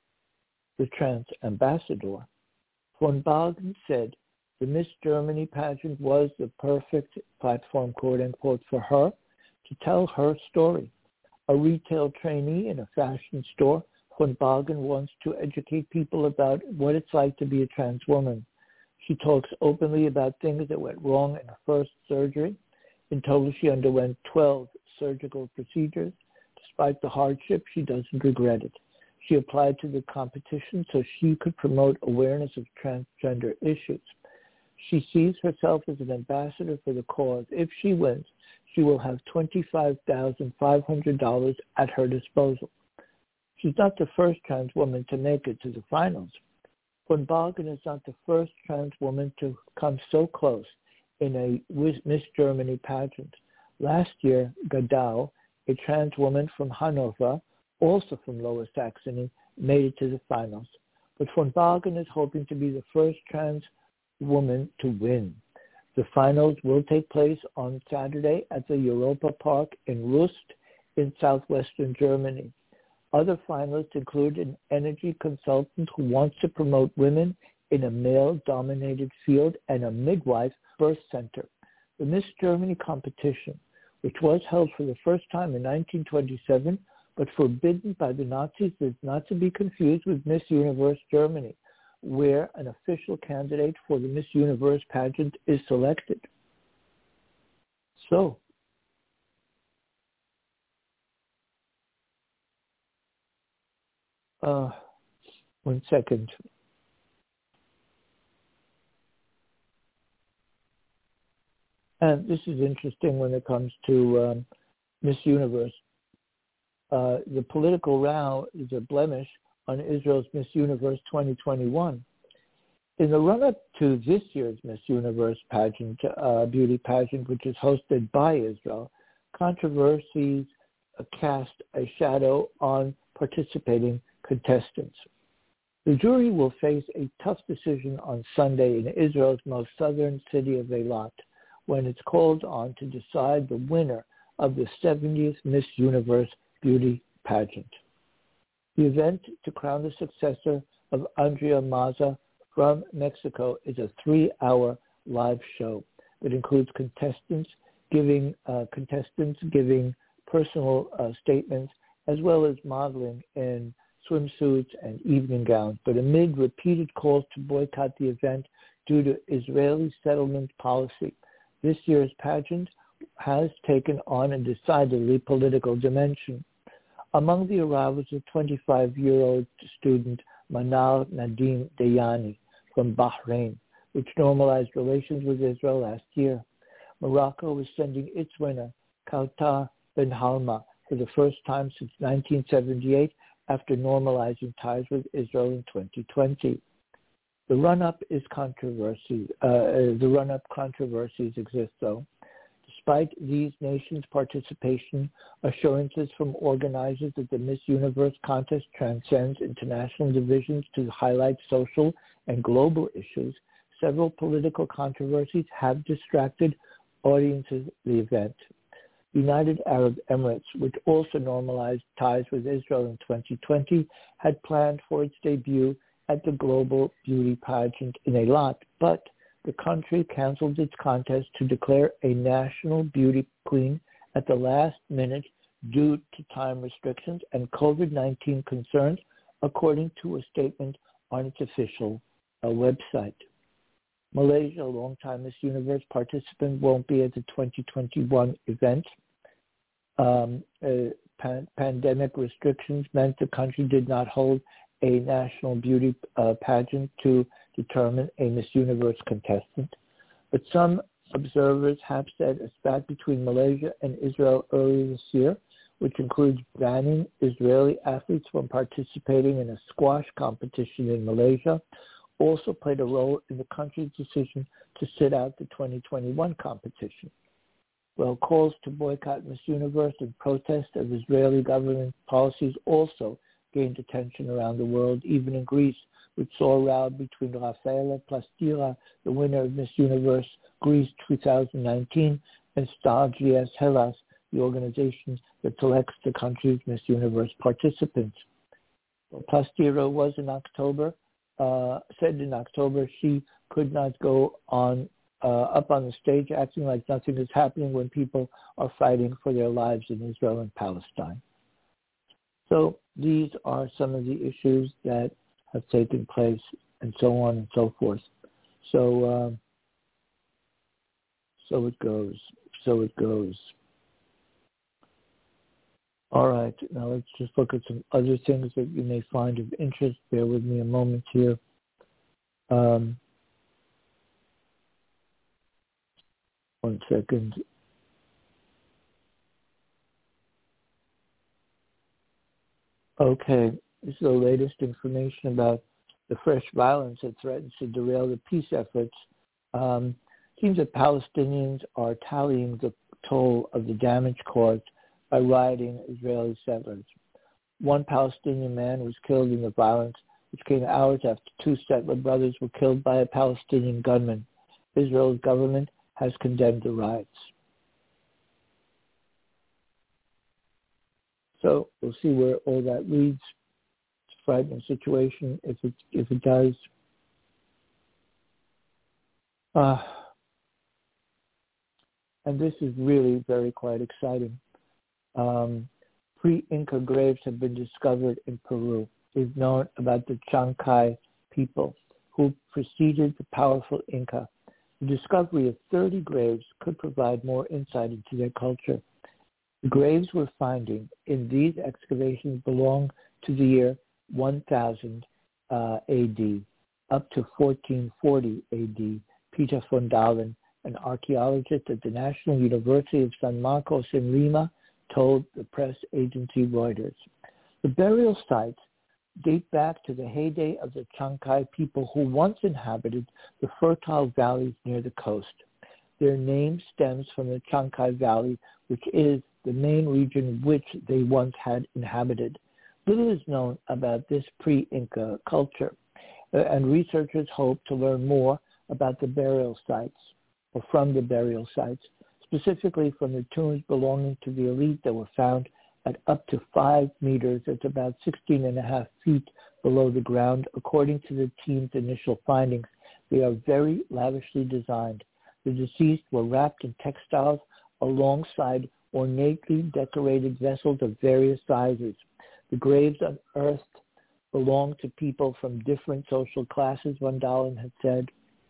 The trans ambassador, von Bagen, said the Miss Germany pageant was the perfect platform, quote unquote, for her to tell her story. A retail trainee in a fashion store, von Bagen wants to educate people about what it's like to be a trans woman. She talks openly about things that went wrong in her first surgery. In total, she underwent 12 surgical procedures. Despite the hardship, she doesn't regret it. She applied to the competition so she could promote awareness of transgender issues. She sees herself as an ambassador for the cause. If she wins, she will have $25,500 at her disposal. She's not the first trans woman to make it to the finals. Von Bagen is not the first trans woman to come so close in a Miss Germany pageant. Last year, Gadau, a trans woman from Hanover, also from Lower Saxony, made it to the finals. But von Bagen is hoping to be the first trans woman to win. The finals will take place on Saturday at the Europa Park in Rust in southwestern Germany. Other finalists include an energy consultant who wants to promote women in a male-dominated field and a midwife birth center. The Miss Germany competition, which was held for the first time in 1927, but forbidden by the Nazis, is not to be confused with Miss Universe Germany, where an official candidate for the Miss Universe pageant is selected. So, one second. And this is interesting when it comes to Miss Universe. The political row is a blemish on Israel's Miss Universe 2021. In the run-up to this year's Miss Universe pageant, beauty pageant, which is hosted by Israel, controversies cast a shadow on participating contestants. The jury will face a tough decision on Sunday in Israel's most southern city of Eilat, when it's called on to decide the winner of the 70th Miss Universe beauty pageant. The event to crown the successor of Andrea Maza from Mexico is a 3-hour live show that includes contestants giving personal statements, as well as modeling in swimsuits and evening gowns. But amid repeated calls to boycott the event due to Israeli settlement policy, this year's pageant has taken on a decidedly political dimension. Among the arrivals, a 25-year-old student, Manal Nadim Dayani from Bahrain, which normalized relations with Israel last year. Morocco is sending its winner, Kautar Ben Halma, for the first time since 1978 after normalizing ties with Israel in 2020. The run-up controversies exist, though. Despite these nations' participation, assurances from organizers that the Miss Universe contest transcends international divisions to highlight social and global issues, several political controversies have distracted audiences of the event. United Arab Emirates, which also normalized ties with Israel in 2020, had planned for its debut at the Global Beauty Pageant in Eilat, but the country canceled its contest to declare a national beauty queen at the last minute due to time restrictions and COVID-19 concerns, according to a statement on its official website. Malaysia, a longtime Miss Universe participant, won't be at the 2021 event. Pandemic restrictions meant the country did not hold a national beauty pageant to determine a Miss Universe contestant. But some observers have said a spat between Malaysia and Israel earlier this year, which includes banning Israeli athletes from participating in a squash competition in Malaysia, also played a role in the country's decision to sit out the 2021 competition. Well, calls to boycott Miss Universe in protest of Israeli government policies also gained attention around the world, even in Greece, which saw a row between Rafaela Plastira, the winner of Miss Universe Greece 2019, and Star GS Hellas, the organization that selects the country's Miss Universe participants. Well, Plastira was said in October she could not go on up on the stage acting like nothing is happening when people are fighting for their lives in Israel and Palestine. So these are some of the issues that have taken place, and so on and so forth. So it goes. All right, now let's just look at some other things that you may find of interest. Bear with me a moment here. One second. Okay, this is the latest information about the fresh violence that threatens to derail the peace efforts. It seems that Palestinians are tallying the toll of the damage caused by rioting Israeli settlers. One Palestinian man was killed in the violence, which came hours after two settler brothers were killed by a Palestinian gunman. Israel's government has condemned the riots. So we'll see where all that leads. It's a frightening situation if it does. And this is really very quite exciting. Pre-Inca graves have been discovered in Peru. We've known about the Chancay people who preceded the powerful Inca. The discovery of 30 graves could provide more insight into their culture. The graves we're finding in these excavations belong to the year 1000 AD up to 1440 AD. Peter von Dahlen, an archaeologist at the National University of San Marcos in Lima, told the press agency Reuters. The burial sites date back to the heyday of the Chancay people who once inhabited the fertile valleys near the coast. Their name stems from the Chancay Valley, which is the main region which they once had inhabited. Little is known about this pre-Inca culture, and researchers hope to learn more about the burial sites, or from the burial sites, specifically from the tombs belonging to the elite that were found at up to 5 meters. It's about 16.5 feet below the ground. According to the team's initial findings, they are very lavishly designed. The deceased were wrapped in textiles alongside ornately decorated vessels of various sizes. The graves unearthed belonged to people from different social classes, Van Dalen had said.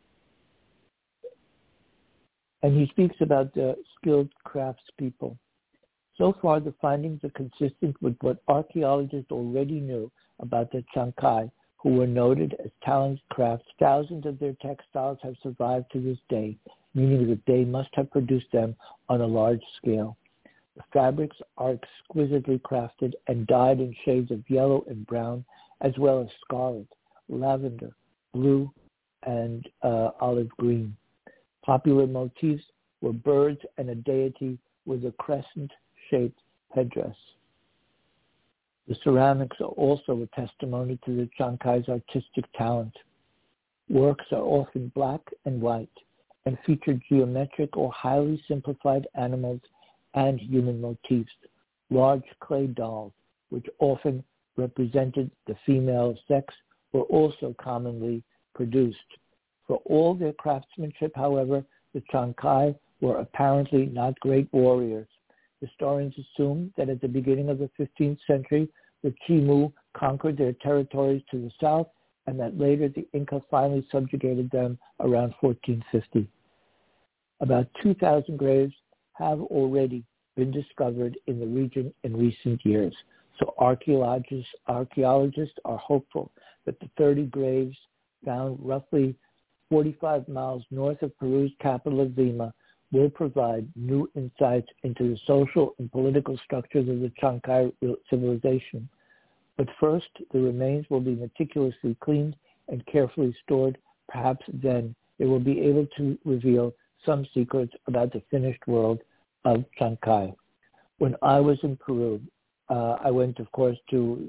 And he speaks about the skilled craftspeople. So far, the findings are consistent with what archaeologists already knew about the Chankay, who were noted as talented crafts. Thousands of their textiles have survived to this day, meaning that they must have produced them on a large scale. The fabrics are exquisitely crafted and dyed in shades of yellow and brown, as well as scarlet, lavender, blue, and olive green. Popular motifs were birds and a deity with a crescent-shaped headdress. The ceramics are also a testimony to the Chankay's artistic talent. Works are often black and white and feature geometric or highly simplified animals and human motifs. Large clay dolls, which often represented the female sex, were also commonly produced. For all their craftsmanship, however, the Chankay were apparently not great warriors. Historians assume that at the beginning of the 15th century, the Chimu conquered their territories to the south, and that later the Inca finally subjugated them around 1450. About 2,000 graves have already been discovered in the region in recent years. So archaeologists are hopeful that the 30 graves found roughly 45 miles north of Peru's capital of Lima will provide new insights into the social and political structures of the Chankay civilization. But first, the remains will be meticulously cleaned and carefully stored. Perhaps then they will be able to reveal some secrets about the finished world of Chankay. When I was in Peru, I went, of course, to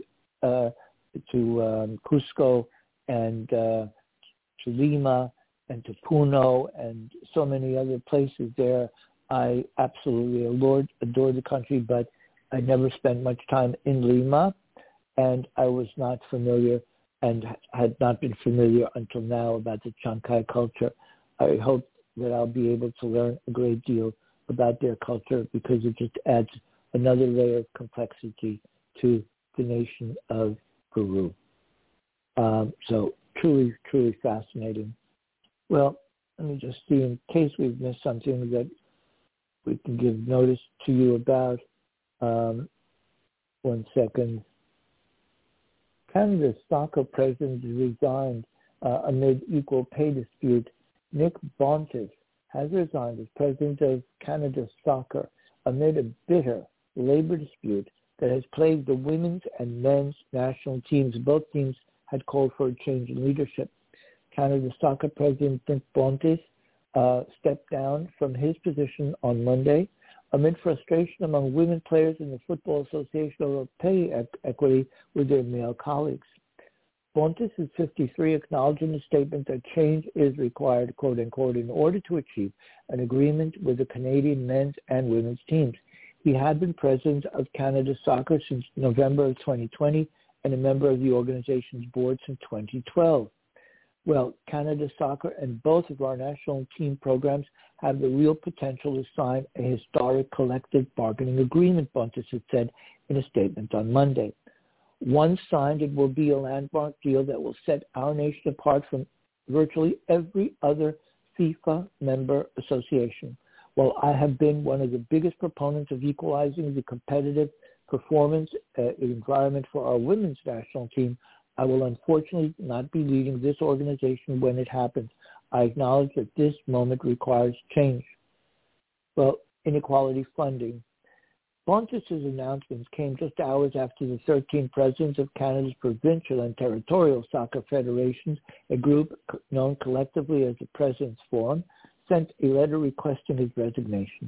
Cusco and to Lima and to Puno and so many other places there. I absolutely adore the country, but I never spent much time in Lima, and I was not familiar and had not been familiar until now about the Chankay culture. I hope that I'll be able to learn a great deal about their culture because it just adds another layer of complexity to the nation of Peru. So truly, truly fascinating. Well, let me just see, in case we've missed something that we can give notice to you about. 1 second. Canada's soccer president resigned amid equal pay dispute. Nick Bontis has resigned as president of Canada Soccer amid a bitter labor dispute that has plagued the women's and men's national teams. Both teams had called for a change in leadership. Canada Soccer President Nick Bontis stepped down from his position on Monday amid frustration among women players in the Football Association over pay equity with their male colleagues. Bontis is 53, acknowledging a statement that change is required, quote unquote, in order to achieve an agreement with the Canadian men's and women's teams. He had been president of Canada Soccer since November of 2020 and a member of the organization's board since 2012. Well, Canada Soccer and both of our national team programs have the real potential to sign a historic collective bargaining agreement, Bontis had said in a statement on Monday. Once signed, it will be a landmark deal that will set our nation apart from virtually every other FIFA member association. While I have been one of the biggest proponents of equalizing the competitive performance environment for our women's national team, I will unfortunately not be leading this organization when it happens. I acknowledge that this moment requires change. Well, inequality funding. Bontis' announcements came just hours after the 13 presidents of Canada's provincial and territorial soccer federations, a group known collectively as the President's Forum, sent a letter requesting his resignation.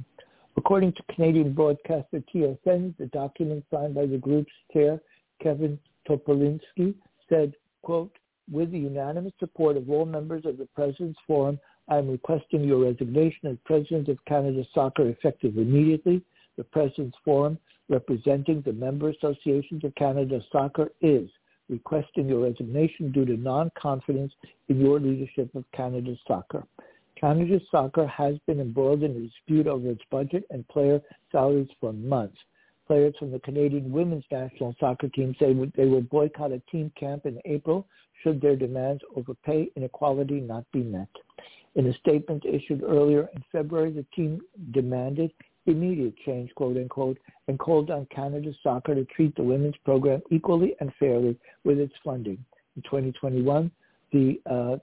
According to Canadian broadcaster TSN, the document signed by the group's chair, Kevin Topolinski, said, quote, with the unanimous support of all members of the President's Forum, I am requesting your resignation as President of Canada Soccer effective immediately. The President's Forum, representing the member associations of Canada Soccer, is requesting your resignation due to non-confidence in your leadership of Canada Soccer. Canada Soccer has been embroiled in a dispute over its budget and player salaries for months. Players from the Canadian women's national soccer team say they will boycott a team camp in April should their demands over pay inequality not be met. In a statement issued earlier in February, the team demanded immediate change, quote unquote, and called on Canada Soccer to treat the women's program equally and fairly with its funding. In 2021, the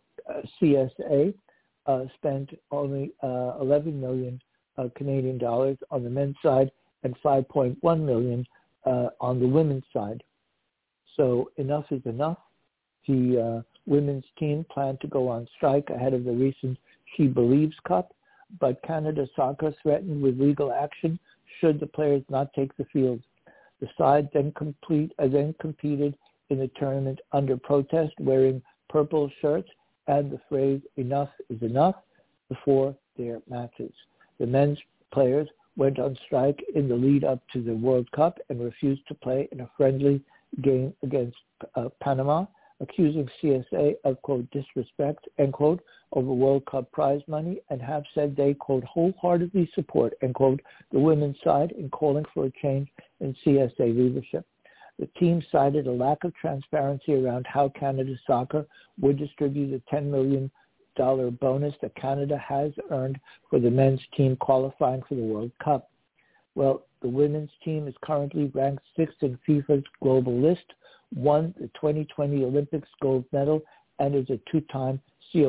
CSA spent only 11 million Canadian dollars on the men's side and 5.1 million on the women's side. So enough is enough. The women's team planned to go on strike ahead of the recent She Believes Cup, but Canada Soccer threatened with legal action should the players not take the field. The side then competed in the tournament under protest, wearing purple shirts and the phrase "enough is enough" before their matches. The men's players went on strike in the lead up to the World Cup and refused to play in a friendly game against Panama, accusing CSA of, quote, disrespect, end quote, over World Cup prize money, and have said they, quote, wholeheartedly support, end quote, the women's side in calling for a change in CSA leadership. The team cited a lack of transparency around how Canada Soccer would distribute the $10 million bonus that Canada has earned for the men's team qualifying for the World Cup. Well, the women's team is currently ranked 6th in FIFA's global list, won the 2020 Olympics gold medal, and is a two-time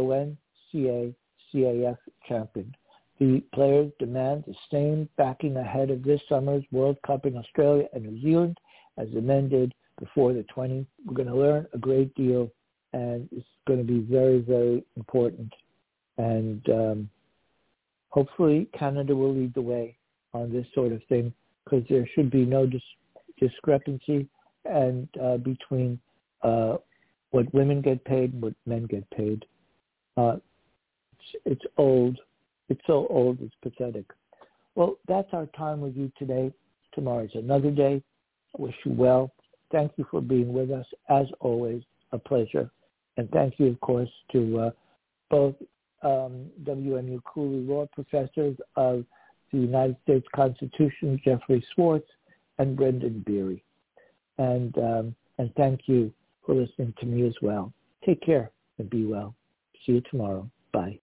CONCACAF champion. The players demand the same backing ahead of this summer's World Cup in Australia and New Zealand as the men did before the 20. We're going to learn a great deal, and it's going to be very, very important. And hopefully Canada will lead the way on this sort of thing, because there should be no discrepancy and between what women get paid and what men get paid. It's old. It's so old, it's pathetic. Well, that's our time with you today. Tomorrow's another day. I wish you well. Thank you for being with us. As always, a pleasure. And thank you, of course, to both WMU Cooley Law professors of the United States Constitution, Jeffrey Schwartz and Brendan Beery. And thank you for listening to me as well. Take care and be well. See you tomorrow. Bye.